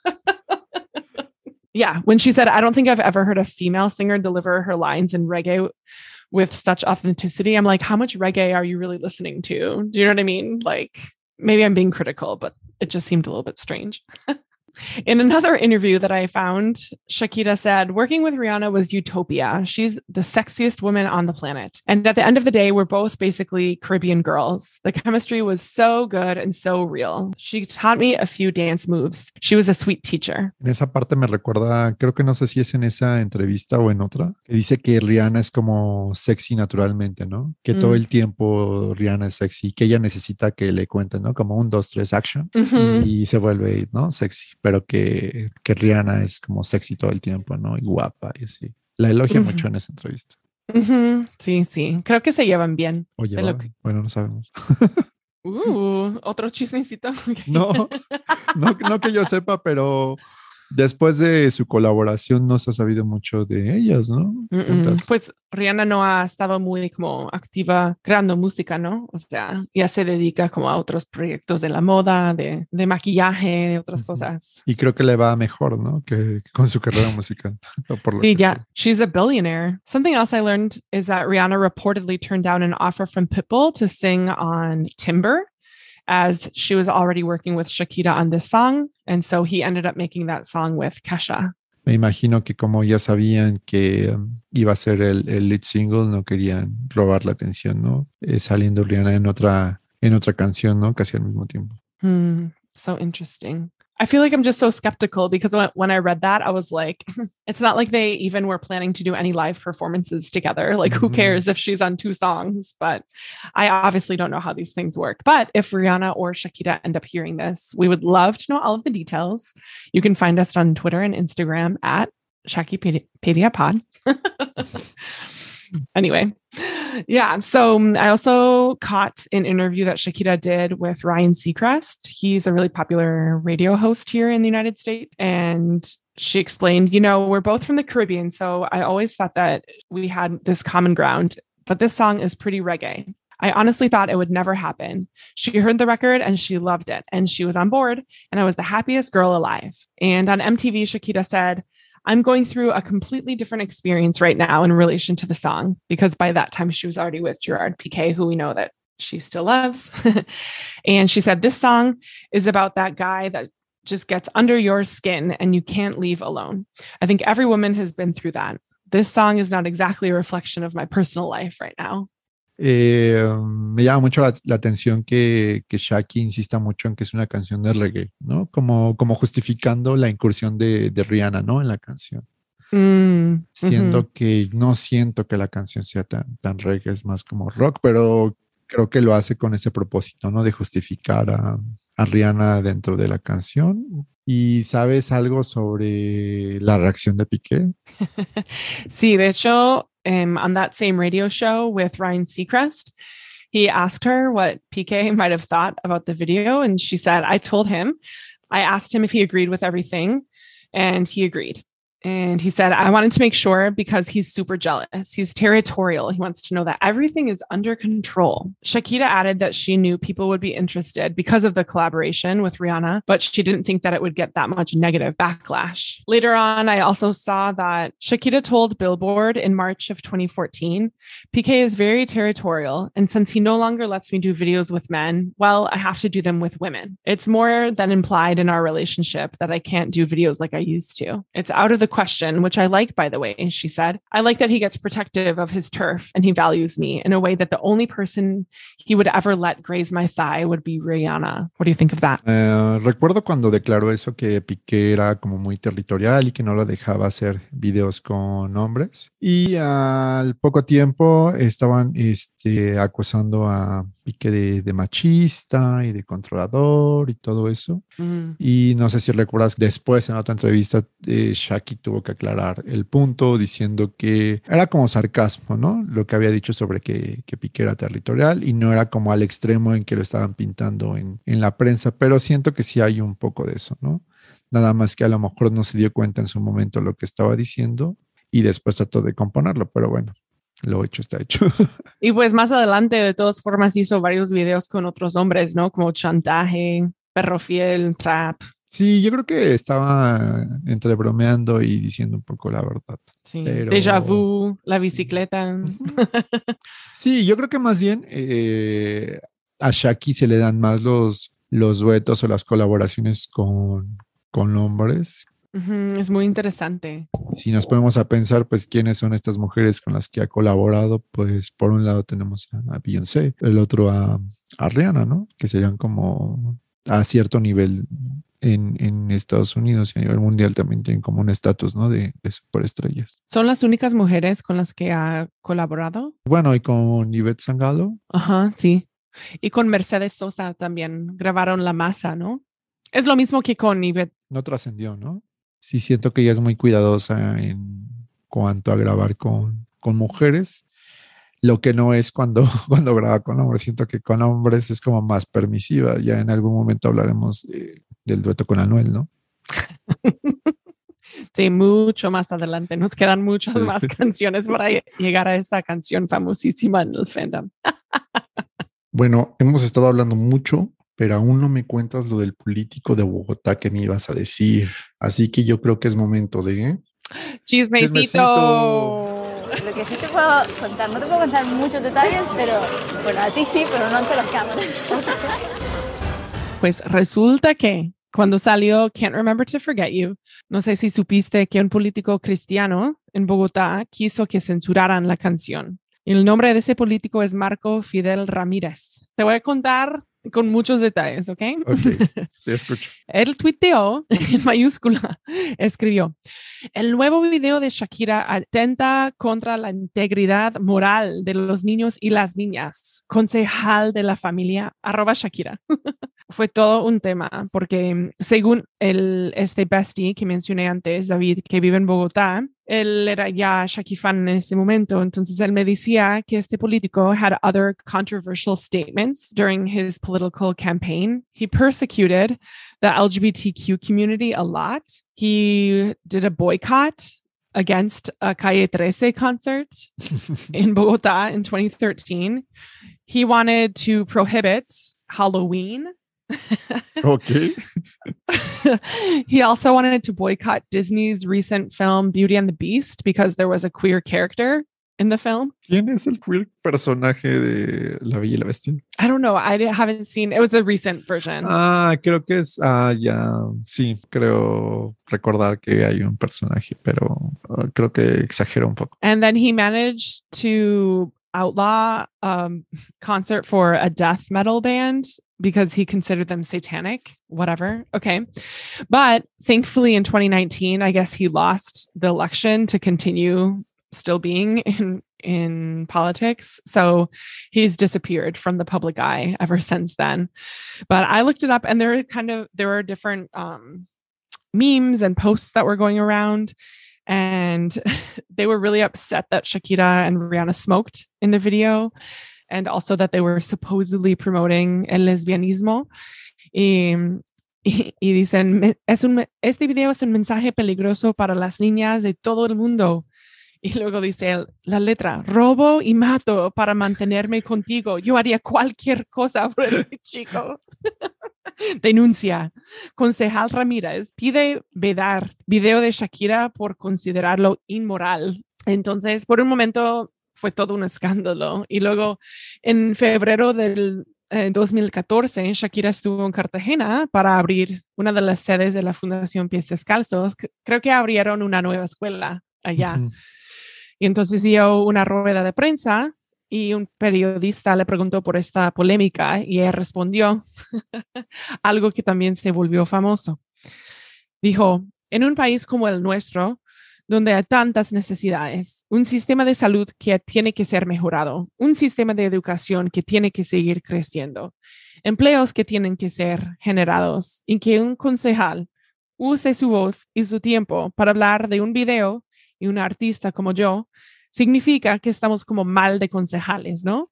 yeah, when she said, I don't think I've ever heard a female singer deliver her lines in reggae with such authenticity. I'm like, how much reggae are you really listening to? Do you know what I mean? Like, maybe I'm being critical, but it just seemed a little bit strange. In another interview that I found, Shakira said, working with Rihanna was utopia. She's the sexiest woman on the planet. And at the end of the day, we're both basically Caribbean girls. The chemistry was so good and so real. She taught me a few dance moves. She was a sweet teacher. En esa parte me recuerda, creo que no sé si es en esa entrevista o en otra, que dice que Rihanna es como sexy naturalmente, ¿no? Que todo el tiempo Rihanna es sexy, que ella necesita que le cuenten, ¿no? Como 1, 2, 3 action y se vuelve, ¿no? Sexy. Pero que Rihanna es como sexy todo el tiempo, ¿no? Y guapa y así. La elogia mucho en esa entrevista. Sí, sí. Creo que se llevan bien. O llevaban. Bueno, no sabemos. Otro chismecito. No, no que yo sepa, pero después de su colaboración no se ha sabido mucho de ellas, ¿no? Juntas. Pues Rihanna no ha estado muy como activa creando música, ¿no? O sea, ya se dedica como a otros proyectos de la moda, de maquillaje, de otras cosas. Y creo que le va mejor, ¿no? Que con su carrera musical. Por lo Sí, que yeah, sé. she's a billionaire. Something else I learned is that Rihanna reportedly turned down an offer from Pitbull to sing on Timber, as she was already working with Shakira on this song. And so he ended up making that song with Kesha. Me imagino que como ya sabían que iba a ser el lead single, no querían robar la atención, ¿no? Saliendo Rihanna en otra canción, ¿no? Casi al mismo tiempo. So interesting. I feel like I'm just so skeptical because when I read that, I was like, it's not like they even were planning to do any live performances together. Like, who cares if she's on 2 songs? But I obviously don't know how these things work. But if Rihanna or Shakira end up hearing this, we would love to know all of the details. You can find us on Twitter and Instagram at Shakipedia Pod. Anyway, yeah. So I also caught an interview that Shakira did with Ryan Seacrest. He's a really popular radio host here in the United States. And she explained, we're both from the Caribbean. So I always thought that we had this common ground, but this song is pretty reggae. I honestly thought it would never happen. She heard the record and she loved it and she was on board and I was the happiest girl alive. And on MTV, Shakira said, I'm going through a completely different experience right now in relation to the song, because by that time she was already with Gerard Piqué, who we know that she still loves. And she said, this song is about that guy that just gets under your skin and you can't leave alone. I think every woman has been through that. This song is not exactly a reflection of my personal life right now. Me llama mucho la atención que Shaki insista mucho en que es una canción de reggae, ¿no? Como justificando la incursión de Rihanna, ¿no? En la canción. Siendo que no siento que la canción sea tan reggae, es más como rock, pero creo que lo hace con ese propósito, ¿no? De justificar a Rihanna dentro de la canción. ¿Y sabes algo sobre la reacción de Piqué? Sí, de hecho, on that same radio show with Ryan Seacrest, he asked her what Piqué might have thought about the video. And she said, I asked him if he agreed with everything, and he agreed. And he said, I wanted to make sure because he's super jealous. He's territorial. He wants to know that everything is under control. Shakira added that she knew people would be interested because of the collaboration with Rihanna, but she didn't think that it would get that much negative backlash. Later on, I also saw that Shakira told Billboard in March of 2014, Piqué is very territorial. And since he no longer lets me do videos with men, well, I have to do them with women. It's more than implied in our relationship that I can't do videos like I used to. It's out of the question, which I like, by the way, she said. I like that he gets protective of his turf and he values me in a way that the only person he would ever let graze my thigh would be Rihanna. What do you think of that? Recuerdo cuando declaró eso, que Piqué era como muy territorial y que no lo dejaba hacer videos con hombres. Y al poco tiempo estaban acusando a Piqué de machista y de controlador y todo eso. Y no sé si recuerdas, después en otra entrevista Shaki tuvo que aclarar el punto diciendo que era como sarcasmo, ¿no? Lo que había dicho sobre que Piqué era territorial y no era como al extremo en que lo estaban pintando en la prensa, pero siento que sí hay un poco de eso, ¿no? Nada más que a lo mejor no se dio cuenta en su momento lo que estaba diciendo y después trató de componerlo, pero bueno. Lo hecho está hecho. Y pues más adelante, de todas formas, hizo varios videos con otros hombres, ¿no? Como Chantaje, Perro Fiel, Trap. Sí, yo creo que estaba entre bromeando y diciendo un poco la verdad. Sí. Pero, Déjà Vu, La Bicicleta. Sí, yo creo que más bien a Shaki se le dan más los duetos o las colaboraciones con hombres. Es muy interesante. Si nos ponemos a pensar, pues, quiénes son estas mujeres con las que ha colaborado, pues, por un lado tenemos a Beyoncé, el otro a Rihanna, ¿no? Que serían como a cierto nivel en Estados Unidos y a nivel mundial también tienen como un estatus, ¿no? De superestrellas. ¿Son las únicas mujeres con las que ha colaborado? Bueno, y con Ivette Sangalo. Ajá, sí. Y con Mercedes Sosa también grabaron La Masa, ¿no? Es lo mismo que con Ivette. No trascendió, ¿no? Sí, siento que ella es muy cuidadosa cuanto a grabar con mujeres. Lo que no es cuando graba con hombres. Siento que con hombres es como más permisiva. Ya en algún momento hablaremos del dueto con Anuel, ¿no? Sí, mucho más adelante. Nos quedan muchas Sí. más canciones para llegar a esta canción famosísima en el fandom. Bueno, hemos estado hablando mucho, pero aún no me cuentas lo del político de Bogotá que me ibas a decir. Así que yo creo que es momento de... Chismecito. Lo que sí te puedo contar, no te puedo contar muchos detalles, pero bueno, a ti sí, pero no ante las cámaras. Pues resulta que cuando salió Can't Remember to Forget You, no sé si supiste que un político cristiano en Bogotá quiso que censuraran la canción. El nombre de ese político es Marco Fidel Ramírez. Te voy a contar con muchos detalles, ¿ok? Ok, te escucho. Él tuiteó en mayúscula, escribió: el nuevo video de Shakira atenta contra la integridad moral de los niños y las niñas. Concejal de la familia, @Shakira. Fue todo un tema porque según este bestie que mencioné antes, David, que vive en Bogotá, él era ya Shaki fan en ese momento. Entonces él me decía que este político had other controversial statements during his political campaign. He persecuted the LGBTQ community a lot. He did a boycott against a Calle 13 concert in Bogotá in 2013. He wanted to prohibit Halloween. Ok. He also wanted to boycott Disney's recent film Beauty and the Beast because there was a queer character in the film. ¿Quién es el queer personaje de La Bella y la Bestia? I don't know. I haven't seen. It was the recent version. Creo que es. Ya. Sí, creo recordar que hay un personaje, pero creo que exagero un poco. And then he managed to outlaw concert for a death metal band because he considered them satanic, whatever. Okay. But thankfully in 2019, I guess he lost the election to continue still being in politics. So he's disappeared from the public eye ever since then. But I looked it up and there were different memes and posts that were going around. And they were really upset that Shakira and Rihanna smoked in the video, and also that they were supposedly promoting el lesbianismo. Y dicen, este video es un mensaje peligroso para las niñas de todo el mundo. Y luego dice la letra: robo y mato para mantenerme contigo. Yo haría cualquier cosa por este chico. Denuncia. Concejal Ramírez pide vedar video de Shakira por considerarlo inmoral. Entonces, por un momento fue todo un escándalo. Y luego, en febrero del 2014, Shakira estuvo en Cartagena para abrir una de las sedes de la Fundación Pies Descalzos. Creo que abrieron una nueva escuela allá. Uh-huh. Y entonces dio una rueda de prensa y un periodista le preguntó por esta polémica y ella respondió algo que también se volvió famoso. Dijo: en un país como el nuestro, donde hay tantas necesidades, un sistema de salud que tiene que ser mejorado, un sistema de educación que tiene que seguir creciendo, empleos que tienen que ser generados, y que un concejal use su voz y su tiempo para hablar de un video y un artista como yo, significa que estamos como mal de concejales, ¿no?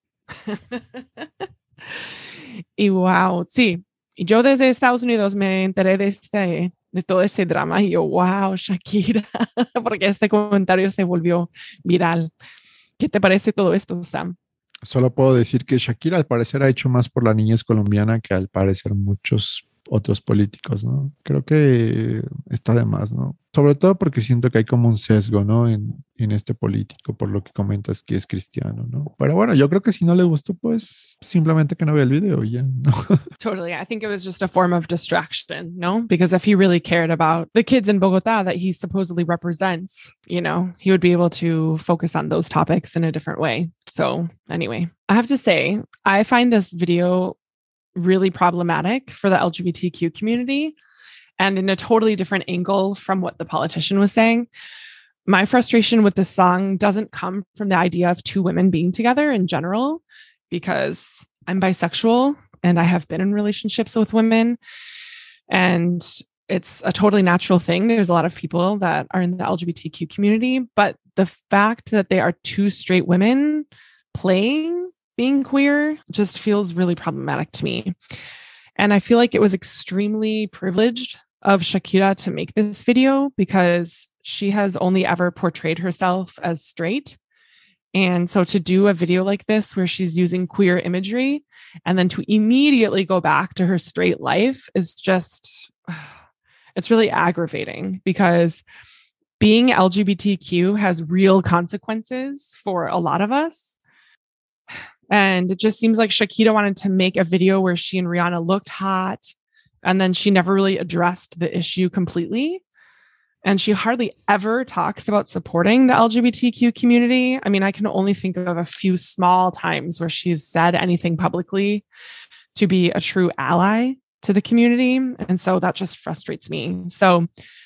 Y wow, sí. Y yo desde Estados Unidos me enteré de todo ese drama y yo, wow, Shakira, porque este comentario se volvió viral. ¿Qué te parece todo esto, Sam? Solo puedo decir que Shakira al parecer ha hecho más por la niñez colombiana que al parecer muchos otros políticos, ¿no? Creo que está de más, ¿no? Sobre todo porque siento que hay como un sesgo, ¿no? En este político, por lo que comentas que es cristiano, ¿no? Pero bueno, yo creo que si no le gustó, pues simplemente que no vea el video y ya, ¿no? Totally. I think it was just a form of distraction, no? Because if he really cared about the kids in Bogotá that he supposedly represents, you know, he would be able to focus on those topics in a different way. So anyway, I have to say, I find this video really problematic for the LGBTQ community and in a totally different angle from what the politician was saying. My frustration with this song doesn't come from the idea of two women being together in general, because I'm bisexual and I have been in relationships with women, and it's a totally natural thing. There's a lot of people that are in the LGBTQ community, but the fact that they are two straight women playing being queer just feels really problematic to me. And I feel like it was extremely privileged of Shakira to make this video because she has only ever portrayed herself as straight. And so to do a video like this where she's using queer imagery and then to immediately go back to her straight life is just, it's really aggravating because being LGBTQ has real consequences for a lot of us. And it just seems like Shakira wanted to make a video where she and Rihanna looked hot, and then she never really addressed the issue completely. And she hardly ever talks about supporting the LGBTQ community. I mean, I can only think of a few small times where she's said anything publicly to be a true ally to the community. And so that just frustrates me. So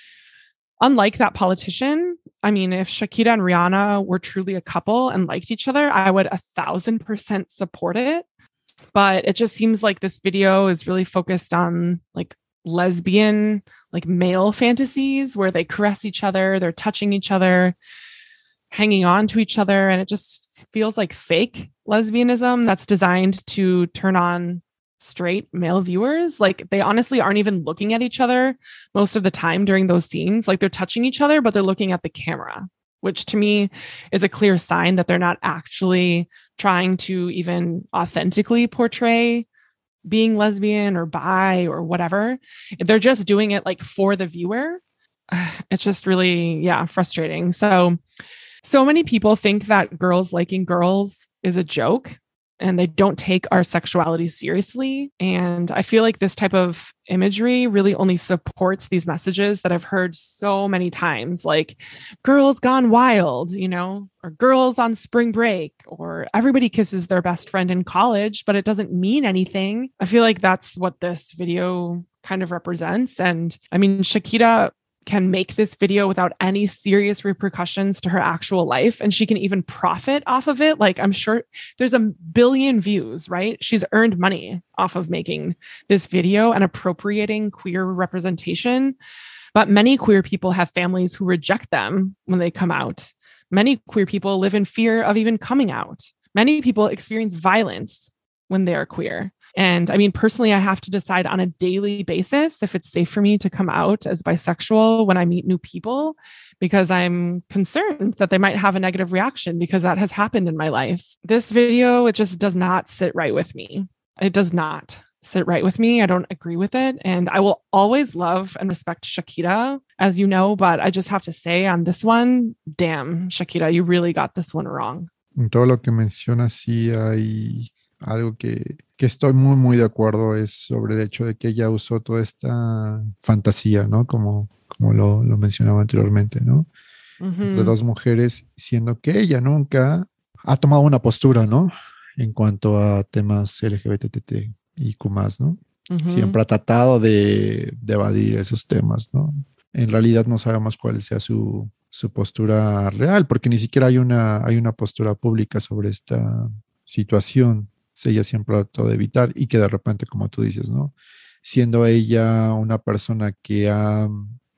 unlike that politician, I mean, if Shakira and Rihanna were truly a couple and liked each other, I would 1,000% support it. But it just seems like this video is really focused on like lesbian, like male fantasies where they caress each other, they're touching each other, hanging on to each other. And it just feels like fake lesbianism that's designed to turn on straight male viewers. Like they honestly aren't even looking at each other most of the time during those scenes. Like they're touching each other, but they're looking at the camera, which to me is a clear sign that they're not actually trying to even authentically portray being lesbian or bi or whatever. They're just doing it like for the viewer. It's just really, frustrating. So many people think that girls liking girls is a joke and they don't take our sexuality seriously. And I feel like this type of imagery really only supports these messages that I've heard so many times, like girls gone wild, or girls on spring break, or everybody kisses their best friend in college, but it doesn't mean anything. I feel like that's what this video kind of represents. And I mean, Shakira can make this video without any serious repercussions to her actual life. And she can even profit off of it. Like I'm sure there's 1 billion views, right? She's earned money off of making this video and appropriating queer representation. But many queer people have families who reject them when they come out. Many queer people live in fear of even coming out. Many people experience violence when they are queer. And I mean, personally, I have to decide on a daily basis if it's safe for me to come out as bisexual when I meet new people, because I'm concerned that they might have a negative reaction because that has happened in my life. This video, it just does not sit right with me. It does not sit right with me. I don't agree with it. And I will always love and respect Shakira, as you know, but I just have to say on this one, damn, Shakira, you really got this one wrong. En todo lo que mencionas, sí hay algo que estoy muy, muy de acuerdo, es sobre el hecho de que ella usó toda esta fantasía, ¿no? Como lo mencionaba anteriormente, ¿no? Entre dos mujeres, siendo que ella nunca ha tomado una postura, ¿no? En cuanto a temas LGBTQ+, ¿no? Siempre ha tratado de evadir esos temas, ¿no? En realidad no sabemos cuál sea su postura real, porque ni siquiera hay una postura pública sobre esta situación. Ella siempre trató de evitar y que de repente, como tú dices, ¿no? Siendo ella una persona que ha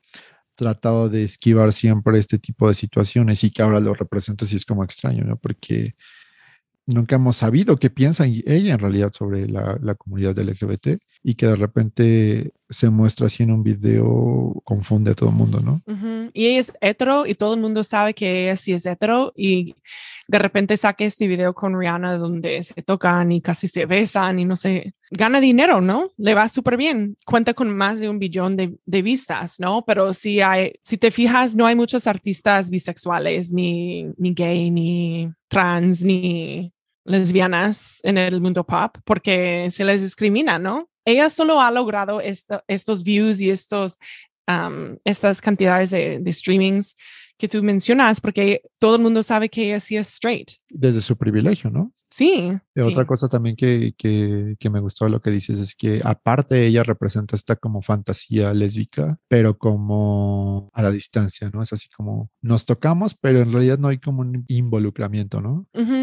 tratado de esquivar siempre este tipo de situaciones y que ahora lo representa, sí es como extraño, ¿no? Porque nunca hemos sabido qué piensa ella en realidad sobre la comunidad LGBT y que de repente se muestra así en un video, confunde a todo el mundo, ¿no? Y ella es hetero y todo el mundo sabe que ella sí es hetero y de repente saque este video con Rihanna donde se tocan y casi se besan y no sé, gana dinero, ¿no? Le va súper bien. Cuenta con más de 1 billón de vistas, ¿no? Pero si te fijas, no hay muchos artistas bisexuales, ni gay, ni trans, ni lesbianas en el mundo pop porque se les discrimina, ¿no? Ella solo ha logrado estos views y estas cantidades de streamings que tú mencionas porque todo el mundo sabe que ella sí es straight. Desde su privilegio, ¿no? Sí. Otra cosa también que me gustó de lo que dices es que aparte ella representa esta como fantasía lésbica, pero como a la distancia, ¿no? Es así como nos tocamos, pero en realidad no hay como un involucramiento, ¿no?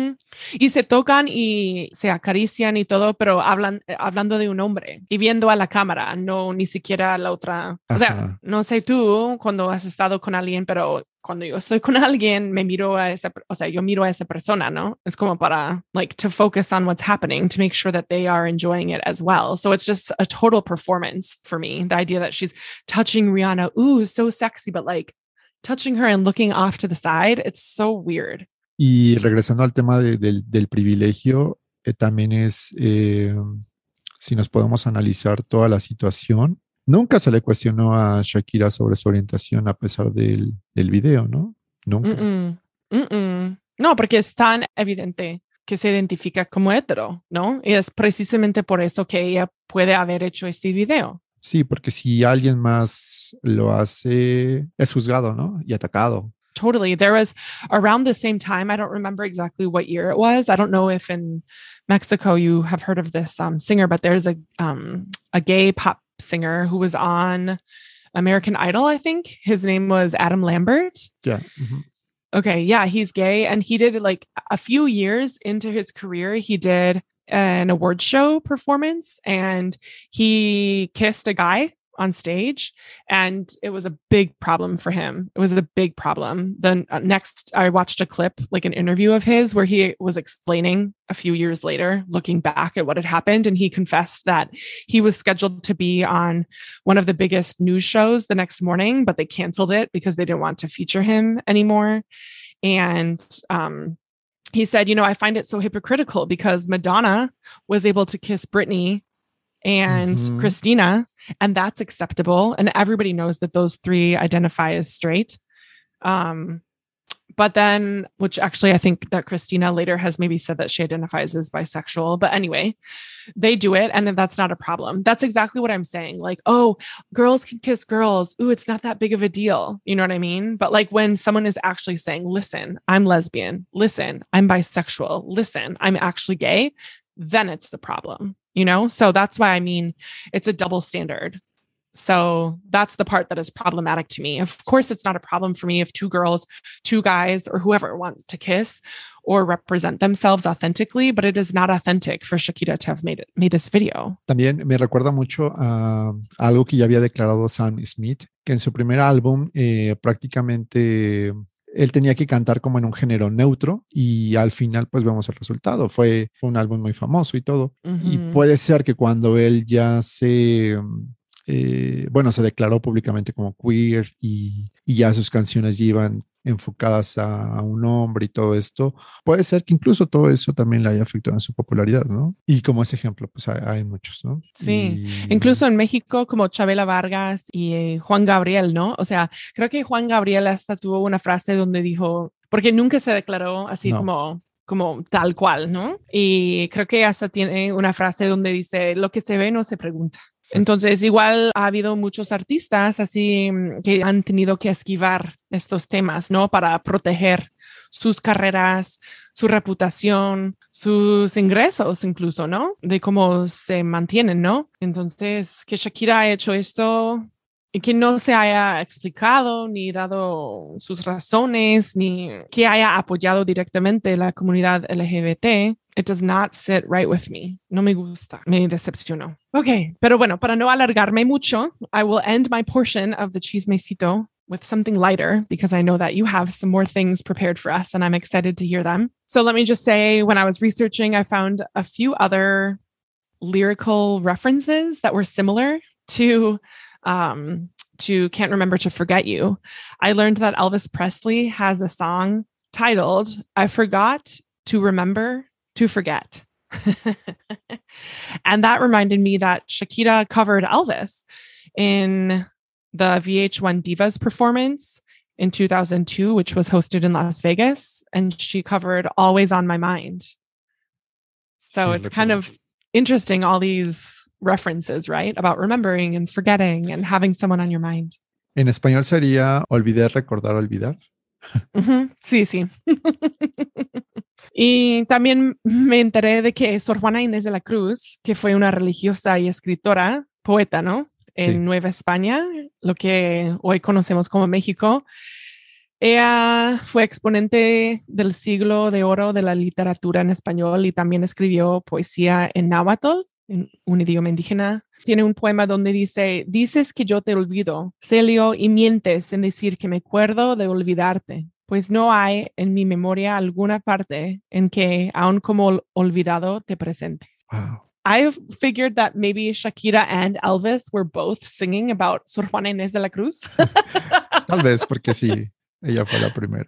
Y se tocan y se acarician y todo, pero hablando de un hombre y viendo a la cámara, no ni siquiera a la otra. O sea, Ajá. no sé tú cuando has estado con alguien, pero cuando yo estoy con alguien, me miro a yo miro a esa persona, ¿no? Es como para, like, to focus on what's happening, to make sure that they are enjoying it as well. So it's just a total performance for me. The idea that she's touching Rihanna, ooh, so sexy, but like touching her and looking off to the side, it's so weird. Y regresando al tema del privilegio, también es, si nos podemos analizar toda la situación, nunca se le cuestionó a Shakira sobre su orientación a pesar del video, ¿no? Nunca. No, porque es tan evidente que se identifica como hetero, ¿no? Y es precisamente por eso que ella puede haber hecho este video. Sí, porque si alguien más lo hace, es juzgado, ¿no? Y atacado. Totally. There was around the same time, I don't remember exactly what year it was. I don't know if in Mexico you have heard of this singer, but there's a gay pop singer who was on American Idol, I think. His name was Adam Lambert. Yeah. Mm-hmm. Okay, yeah, he's gay. And he did, like, a few years into his career, he did an award show performance and he kissed a guy on stage, and it was a big problem for him. It was a big problem. Then next, I watched a clip, like an interview of his, where he was explaining a few years later, looking back at what had happened, and he confessed that he was scheduled to be on one of the biggest news shows the next morning, but they canceled it because they didn't want to feature him anymore. And he said, you know, I find it so hypocritical because Madonna was able to kiss Britney and Christina, and that's acceptable. And everybody knows that those three identify as straight. But then, which actually I think that Christina later has maybe said that she identifies as bisexual. But anyway, they do it, and then that's not a problem. That's exactly what I'm saying. Like, oh, girls can kiss girls. Ooh, it's not that big of a deal. You know what I mean? But like when someone is actually saying, listen, I'm lesbian. Listen, I'm bisexual. Listen, I'm actually gay. Then it's the problem, you know? So that's why I mean, it's a double standard. So that's the part that is problematic to me. Of course, it's not a problem for me if two girls, two guys, or whoever wants to kiss or represent themselves authentically, but it is not authentic for Shakira to have made this video. También me recuerda mucho a algo que ya había declarado Sam Smith, que en su primer álbum prácticamente él tenía que cantar como en un género neutro y al final pues vemos el resultado. Fue un álbum muy famoso y todo. Y puede ser que cuando él ya se declaró públicamente como queer y ya sus canciones iban enfocadas a un hombre y todo esto, puede ser que incluso todo eso también le haya afectado en su popularidad, ¿no? Y como ese ejemplo, pues hay muchos, ¿no? Sí, incluso en México como Chabela Vargas y Juan Gabriel, ¿no? O sea, creo que Juan Gabriel hasta tuvo una frase donde dijo, porque nunca se declaró así como tal cual, ¿no? Y creo que hasta tiene una frase donde dice, lo que se ve no se pregunta. Sí. Entonces, igual ha habido muchos artistas así que han tenido que esquivar estos temas, ¿no? Para proteger sus carreras, su reputación, sus ingresos incluso, ¿no? De cómo se mantienen, ¿no? Entonces, que Shakira ha hecho esto y que no se haya explicado ni dado sus razones, ni que haya apoyado directamente la comunidad LGBT, it does not sit right with me. No me gusta, me decepcionó. Okay, pero bueno, para no alargarme mucho, I will end my portion of the chismecito with something lighter because I know that you have some more things prepared for us and I'm excited to hear them. So let me just say, when I was researching, I found a few other lyrical references that were similar to Can't Remember to Forget You. I learned that Elvis Presley has a song titled I Forgot to Remember to Forget. And that reminded me that Shakira covered Elvis in the VH1 Divas performance in 2002, which was hosted in Las Vegas. And she covered Always on My Mind. So it's kind of interesting, all these references, right? About remembering and forgetting and having someone on your mind. En español sería olvidar, recordar, olvidar. Sí, sí. Y también me enteré de que Sor Juana Inés de la Cruz, que fue una religiosa y escritora, poeta, ¿no? En Nueva España, lo que hoy conocemos como México, Ella fue exponente del siglo de oro de la literatura en español y también escribió poesía en náhuatl, en un idioma indígena. Tiene un poema donde dice: dices que yo te olvido, Celio, y mientes en decir que me acuerdo de olvidarte, pues no hay en mi memoria alguna parte en que, aun como olvidado, te presentes. Wow. I've figured that maybe Shakira and Elvis were both singing about Sor Juana Inés de la Cruz. Tal vez porque sí, ella fue la primera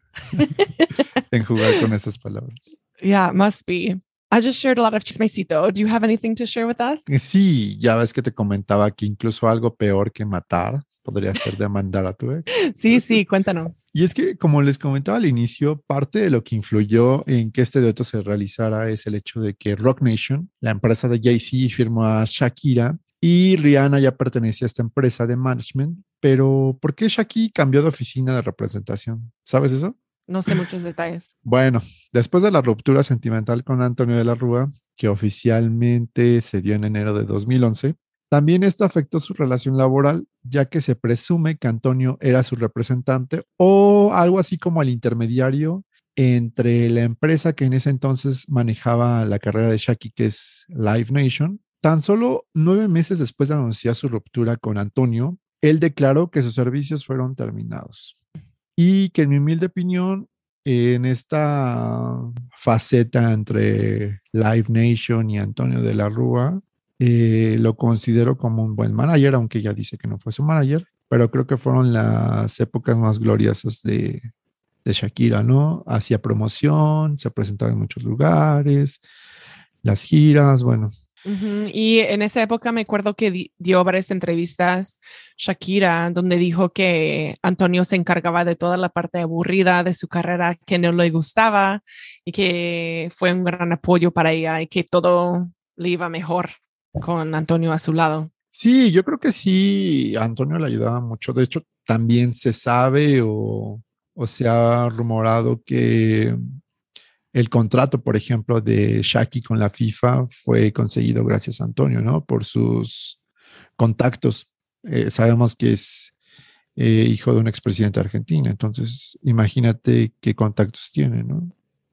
en jugar con esas palabras. Yeah, must be. I just shared a lot of chismecito. Do you have anything to share with us? Sí, ya ves que te comentaba que incluso algo peor que matar podría ser demandar a tu ex. Sí, cuéntanos. Y es que, como les comentaba al inicio, parte de lo que influyó en que este dueto se realizara es el hecho de que Roc Nation, la empresa de Jay-Z, firmó a Shakira y Rihanna ya pertenecía a esta empresa de management. Pero, ¿por qué Shakira cambió de oficina de representación? ¿Sabes eso? No sé muchos detalles. Bueno, después de la ruptura sentimental con Antonio de la Rúa, que oficialmente se dio en enero de 2011, también esto afectó su relación laboral, ya que se presume que Antonio era su representante o algo así como el intermediario entre la empresa que en ese entonces manejaba la carrera de Shakira, que es Live Nation. Tan solo 9 meses después de anunciar su ruptura con Antonio, él declaró que sus servicios fueron terminados. Y que en mi humilde opinión, en esta faceta entre Live Nation y Antonio de la Rúa, lo considero como un buen manager, aunque ya dice que no fue su manager, pero creo que fueron las épocas más gloriosas de Shakira, ¿no? Hacía promoción, se presentaba en muchos lugares, las giras, bueno. Y en esa época me acuerdo que dio varias entrevistas Shakira, donde dijo que Antonio se encargaba de toda la parte aburrida de su carrera que no le gustaba y que fue un gran apoyo para ella y que todo le iba mejor con Antonio a su lado. Sí, yo creo que sí, Antonio le ayudaba mucho. De hecho, también se sabe o se ha rumorado que el contrato, por ejemplo, de Shaki con la FIFA fue conseguido gracias a Antonio, ¿no? Por sus contactos. Sabemos que es hijo de un expresidente de Argentina, entonces imagínate qué contactos tiene, ¿no?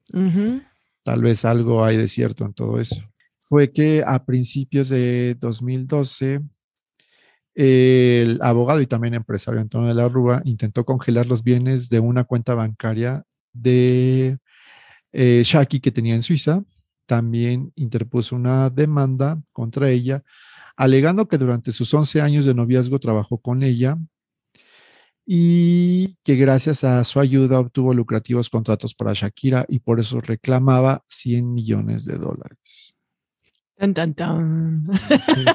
Tal vez algo hay de cierto en todo eso. Fue que a principios de 2012, el abogado y también empresario Antonio de la Rúa intentó congelar los bienes de una cuenta bancaria de Shaki que tenía en Suiza. También interpuso una demanda contra ella, alegando que durante sus 11 años de noviazgo trabajó con ella y que gracias a su ayuda obtuvo lucrativos contratos para Shakira y por eso reclamaba $100 millones. Dun, dun, dun. Sí.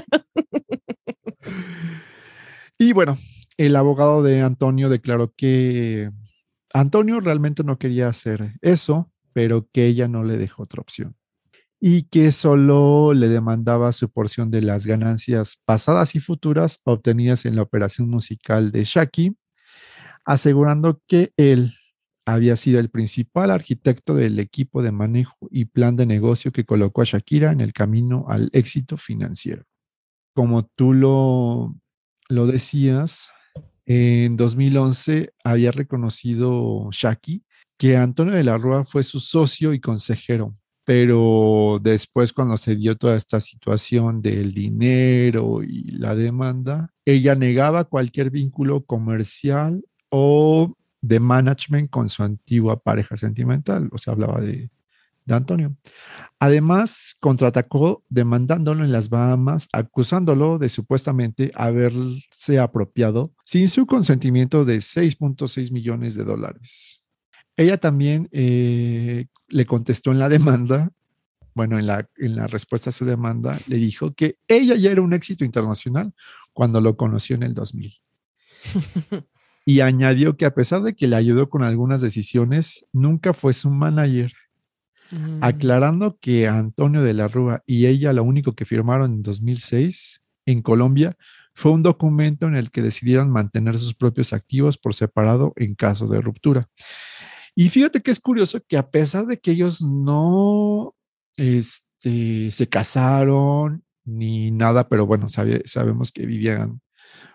Y bueno, el abogado de Antonio declaró que Antonio realmente no quería hacer eso, pero que ella no le dejó otra opción y que solo le demandaba su porción de las ganancias pasadas y futuras obtenidas en la operación musical de Shaki, asegurando que él había sido el principal arquitecto del equipo de manejo y plan de negocio que colocó a Shakira en el camino al éxito financiero. Como tú lo decías, en 2011 había reconocido Shaki que Antonio de la Rúa fue su socio y consejero, pero después cuando se dio toda esta situación del dinero y la demanda, ella negaba cualquier vínculo comercial o de management con su antigua pareja sentimental, o sea, hablaba de Antonio. Además, contraatacó demandándolo en las Bahamas, acusándolo de supuestamente haberse apropiado sin su consentimiento de $6.6 millones. Ella también le contestó en la demanda, bueno, en la respuesta a su demanda, le dijo que ella ya era un éxito internacional cuando lo conoció en el 2000. Y añadió que a pesar de que le ayudó con algunas decisiones, nunca fue su manager. Aclarando que Antonio de la Rúa y ella lo único que firmaron en 2006 en Colombia fue un documento en el que decidieron mantener sus propios activos por separado en caso de ruptura. Y fíjate que es curioso que a pesar de que ellos no se casaron ni nada, pero bueno, sabemos que vivían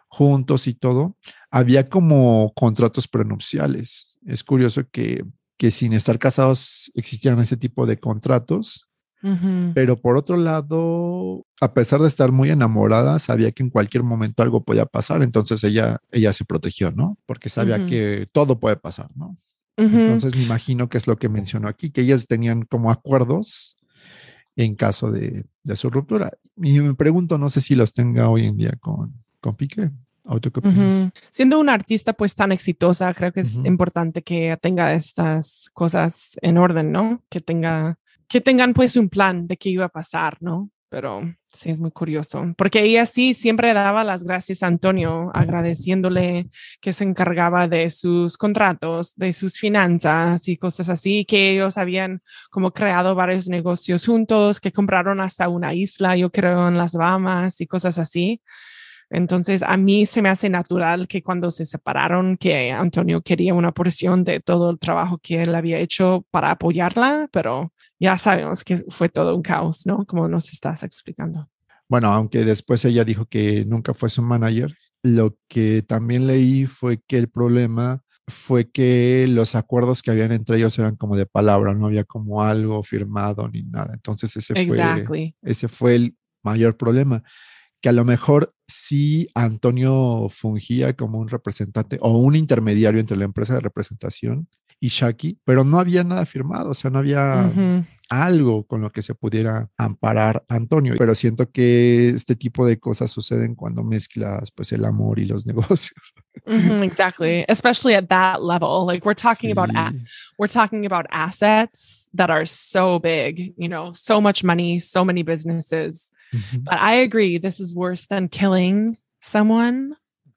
juntos y todo, había como contratos prenupciales. Es curioso que sin estar casados existían ese tipo de contratos. Ujú. Pero por otro lado, a pesar de estar muy enamorada, sabía que en cualquier momento algo podía pasar, entonces ella se protegió, ¿no? Porque sabía Ujú. que todo puede pasar, ¿no? Ujú. Entonces me imagino que es lo que mencionó aquí, que ellas tenían como acuerdos en caso de su ruptura. Y me pregunto, no sé si los tenga hoy en día con Piqué. ¿O tú qué opinas? Ujú. Siendo una artista pues tan exitosa, creo que es Ujú. importante que tenga estas cosas en orden, ¿no? Que tengan pues un plan de qué iba a pasar, ¿no? Pero sí es muy curioso, porque ella sí siempre daba las gracias a Antonio, agradeciéndole que se encargaba de sus contratos, de sus finanzas y cosas así, que ellos habían como creado varios negocios juntos, que compraron hasta una isla, yo creo, en las Bahamas y cosas así. Entonces, a mí se me hace natural que cuando se separaron, que Antonio quería una porción de todo el trabajo que él había hecho para apoyarla, pero ya sabemos que fue todo un caos, ¿no? Como nos estás explicando. Bueno, aunque después ella dijo que nunca fue su manager, lo que también leí fue que el problema fue que los acuerdos que habían entre ellos eran como de palabra, no había como algo firmado ni nada. Entonces Exactly. ese fue el mayor problema, que a lo mejor sí Antonio fungía como un representante o un intermediario entre la empresa de representación y Shaki, pero no había nada firmado, o sea, no había Mhm. algo con lo que se pudiera amparar a Antonio. Pero siento que este tipo de cosas suceden cuando mezclas pues el amor y los negocios. Mhm, exactly. Especially at that level. Like Sí. we're talking about assets that are so big, you know, so much money, so many businesses. Ujú. But I agree, this is worse than killing someone,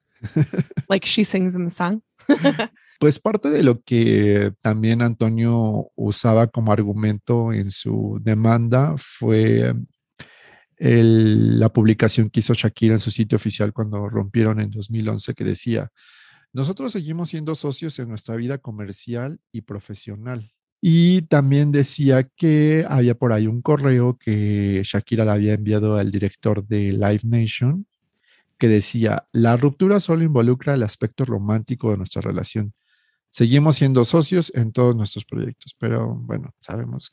like she sings in the song. Pues parte de lo que también Antonio usaba como argumento en su demanda fue la publicación que hizo Shakira en su sitio oficial cuando rompieron en 2011, que decía: nosotros seguimos siendo socios en nuestra vida comercial y profesional. Y también decía que había por ahí un correo que Shakira le había enviado al director de Live Nation que decía: la ruptura solo involucra el aspecto romántico de nuestra relación. Seguimos siendo socios en todos nuestros proyectos, pero bueno, sabemos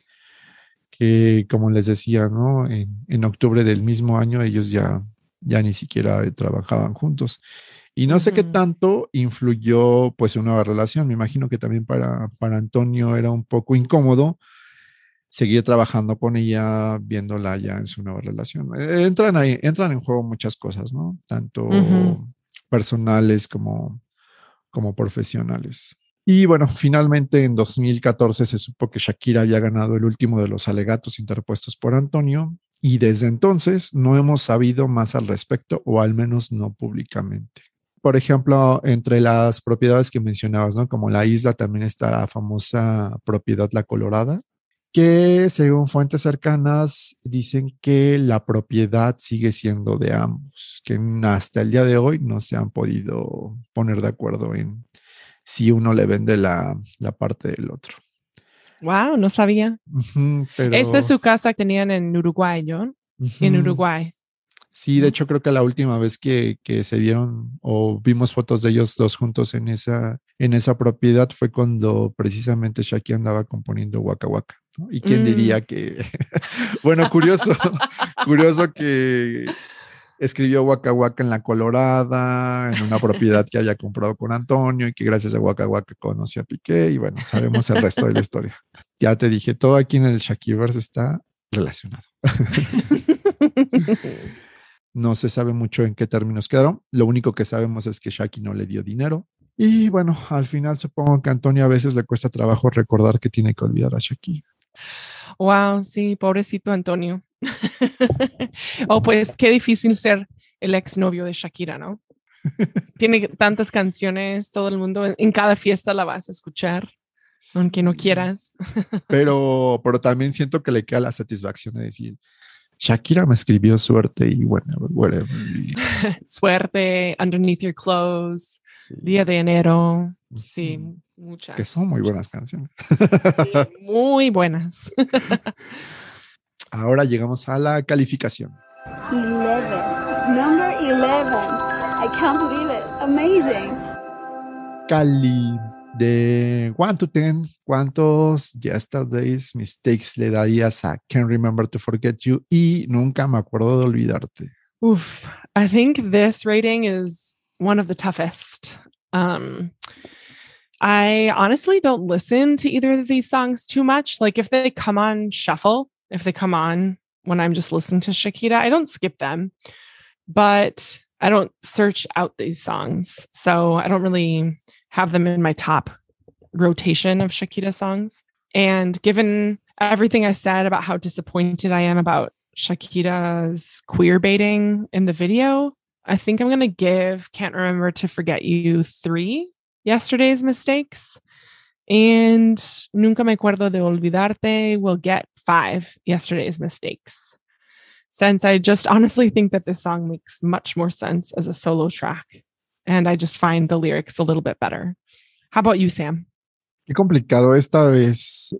que como les decía, ¿no? En octubre del mismo año ellos ya ni siquiera trabajaban juntos. Y no sé qué Mhm. tanto influyó pues su nueva relación. Me imagino que también para Antonio era un poco incómodo seguir trabajando con ella, viéndola ya en su nueva relación. Entran en juego muchas cosas, ¿no? Mhm. Tanto personales como profesionales. Y bueno, finalmente en 2014 se supo que Shakira había ganado el último de los alegatos interpuestos por Antonio y desde entonces no hemos sabido más al respecto, o al menos no públicamente. Por ejemplo, entre las propiedades que mencionabas, ¿no? Como la isla, también está la famosa propiedad La Colorada, que según fuentes cercanas dicen que la propiedad sigue siendo de ambos, que hasta el día de hoy no se han podido poner de acuerdo en si uno le vende la parte del otro. Wow, no sabía. Ujú, Esta es pero su casa que tenían en Uruguay, ¿no? En ujú, Uruguay. sí, de Ujú. hecho creo que la última vez que se vieron o vimos fotos de ellos dos juntos en esa propiedad fue cuando precisamente Shaki andaba componiendo Waka Waka, ¿no? Y quién Mm. diría que, bueno, curioso, curioso que escribió Waka Waka en La Colorada, en una propiedad que había comprado con Antonio y que gracias a Waka Waka conoció a Piqué y bueno, sabemos el resto de la historia. Ya te dije, todo aquí en el Shakiverse está relacionado. No se sabe mucho en qué términos quedaron. Lo único que sabemos es que Shaki no le dio dinero. Y bueno, al final supongo que a Antonio a veces le cuesta trabajo recordar que tiene que olvidar a Shaki. Wow, sí, pobrecito Antonio. Oh, pues qué difícil ser el exnovio de Shakira, ¿no? Tiene tantas canciones, todo el mundo en cada fiesta la vas a escuchar, aunque no Sí. quieras. Pero también siento que le queda la satisfacción de decir, Shakira me escribió suerte y bueno, whatever. Suerte, Underneath Your Clothes, Sí. Día de Enero. Sí, Ujú. Que muchas, son muy buenas muchas. canciones. Sí, muy buenas. Ahora llegamos a la calificación. 11. Number 11. I can't believe it. Amazing. Cali, de 1 to 10, ¿cuántos Yesterday's Mistakes le darías a Can't Remember to Forget You y Nunca me acuerdo de olvidarte? Oof. I think this rating is one of the toughest. I honestly don't listen to either of these songs too much. Like if they come on shuffle, if they come on when I'm just listening to Shakira, I don't skip them, but I don't search out these songs. So I don't really have them in my top rotation of Shakira songs. And given everything I said about how disappointed I am about Shakira's queer baiting in the video, I think I'm going to give Can't Remember to Forget You 3 Yesterday's Mistakes. And Nunca me acuerdo de olvidarte will get 5 Yesterday's Mistakes. Since I just honestly think that this song makes much more sense as a solo track. And I just find the lyrics a little bit better. How about you, Sam? Qué complicado esta vez.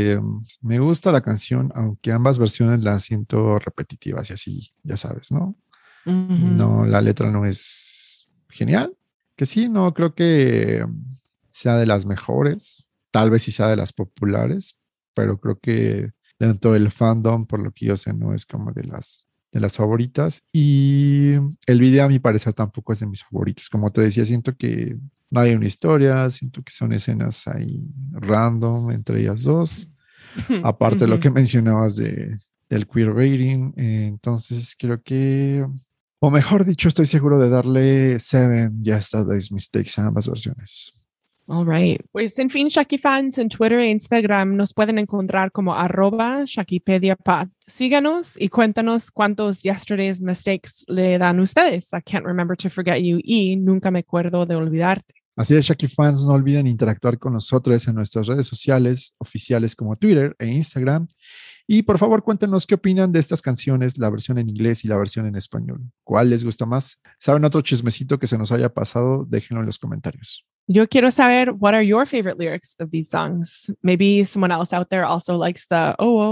Me gusta la canción, aunque ambas versiones las siento repetitivas y así, ya sabes, ¿no? Mm-hmm. No, la letra no es genial. Que sí, no creo que sea de las mejores. Tal vez sí sea de las populares, pero creo que dentro del fandom, por lo que yo sé, no es como de las favoritas. Y el video, a mi parecer, tampoco es de mis favoritos. Como te decía, siento que no hay una historia, siento que son escenas ahí random entre ellas dos. Aparte de lo que mencionabas del queerbaiting. Entonces creo que, o mejor dicho, estoy seguro de darle 7 Yesterday's Mistakes a ambas versiones. All right. Pues en fin, Shaki fans, en Twitter e Instagram nos pueden encontrar como @ShakiPediaPod. Síganos y cuéntanos cuántos Yesterday's Mistakes le dan ustedes a Can't Remember to Forget You y Nunca me acuerdo de olvidarte. Así es, Shaki fans, no olviden interactuar con nosotros en nuestras redes sociales oficiales como Twitter e Instagram. Y por favor, cuéntenos qué opinan de estas canciones, la versión en inglés y la versión en español. ¿Cuál les gusta más? ¿Saben otro chismecito que se nos haya pasado? Déjenlo en los comentarios. Yo quiero saber, what are your favorite lyrics of these songs? Maybe someone else out there also likes the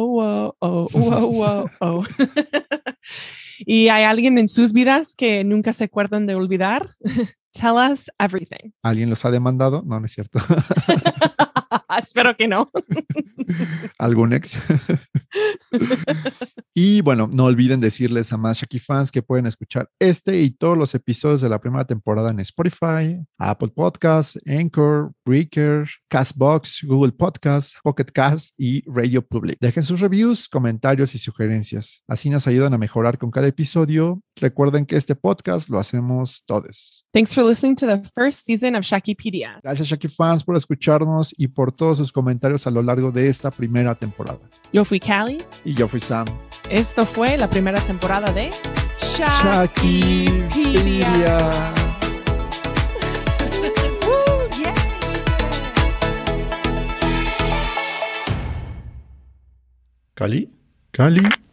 oh. ¿Y hay alguien en sus vidas que nunca se acuerdan de olvidar? Tell us everything. ¿Alguien los ha demandado? No, no es cierto. Espero que no. ¿Algún ex? Y bueno, no olviden decirles a más Shaki fans que pueden escuchar este y todos los episodios de la primera temporada en Spotify, Apple Podcasts, Anchor, Breaker, Castbox, Google Podcasts, Pocket Cast y Radio Public. Dejen sus reviews, comentarios y sugerencias. Así nos ayudan a mejorar con cada episodio. Recuerden que este podcast lo hacemos todos. Thanks for listening to the first season of Shakipedia. Gracias, Shaki fans, por escucharnos y por todos sus comentarios a lo largo de esta primera temporada. Yo fui Callie. Y yo fui Sam. Esto fue la primera temporada de Shakipedia. ¿Cali?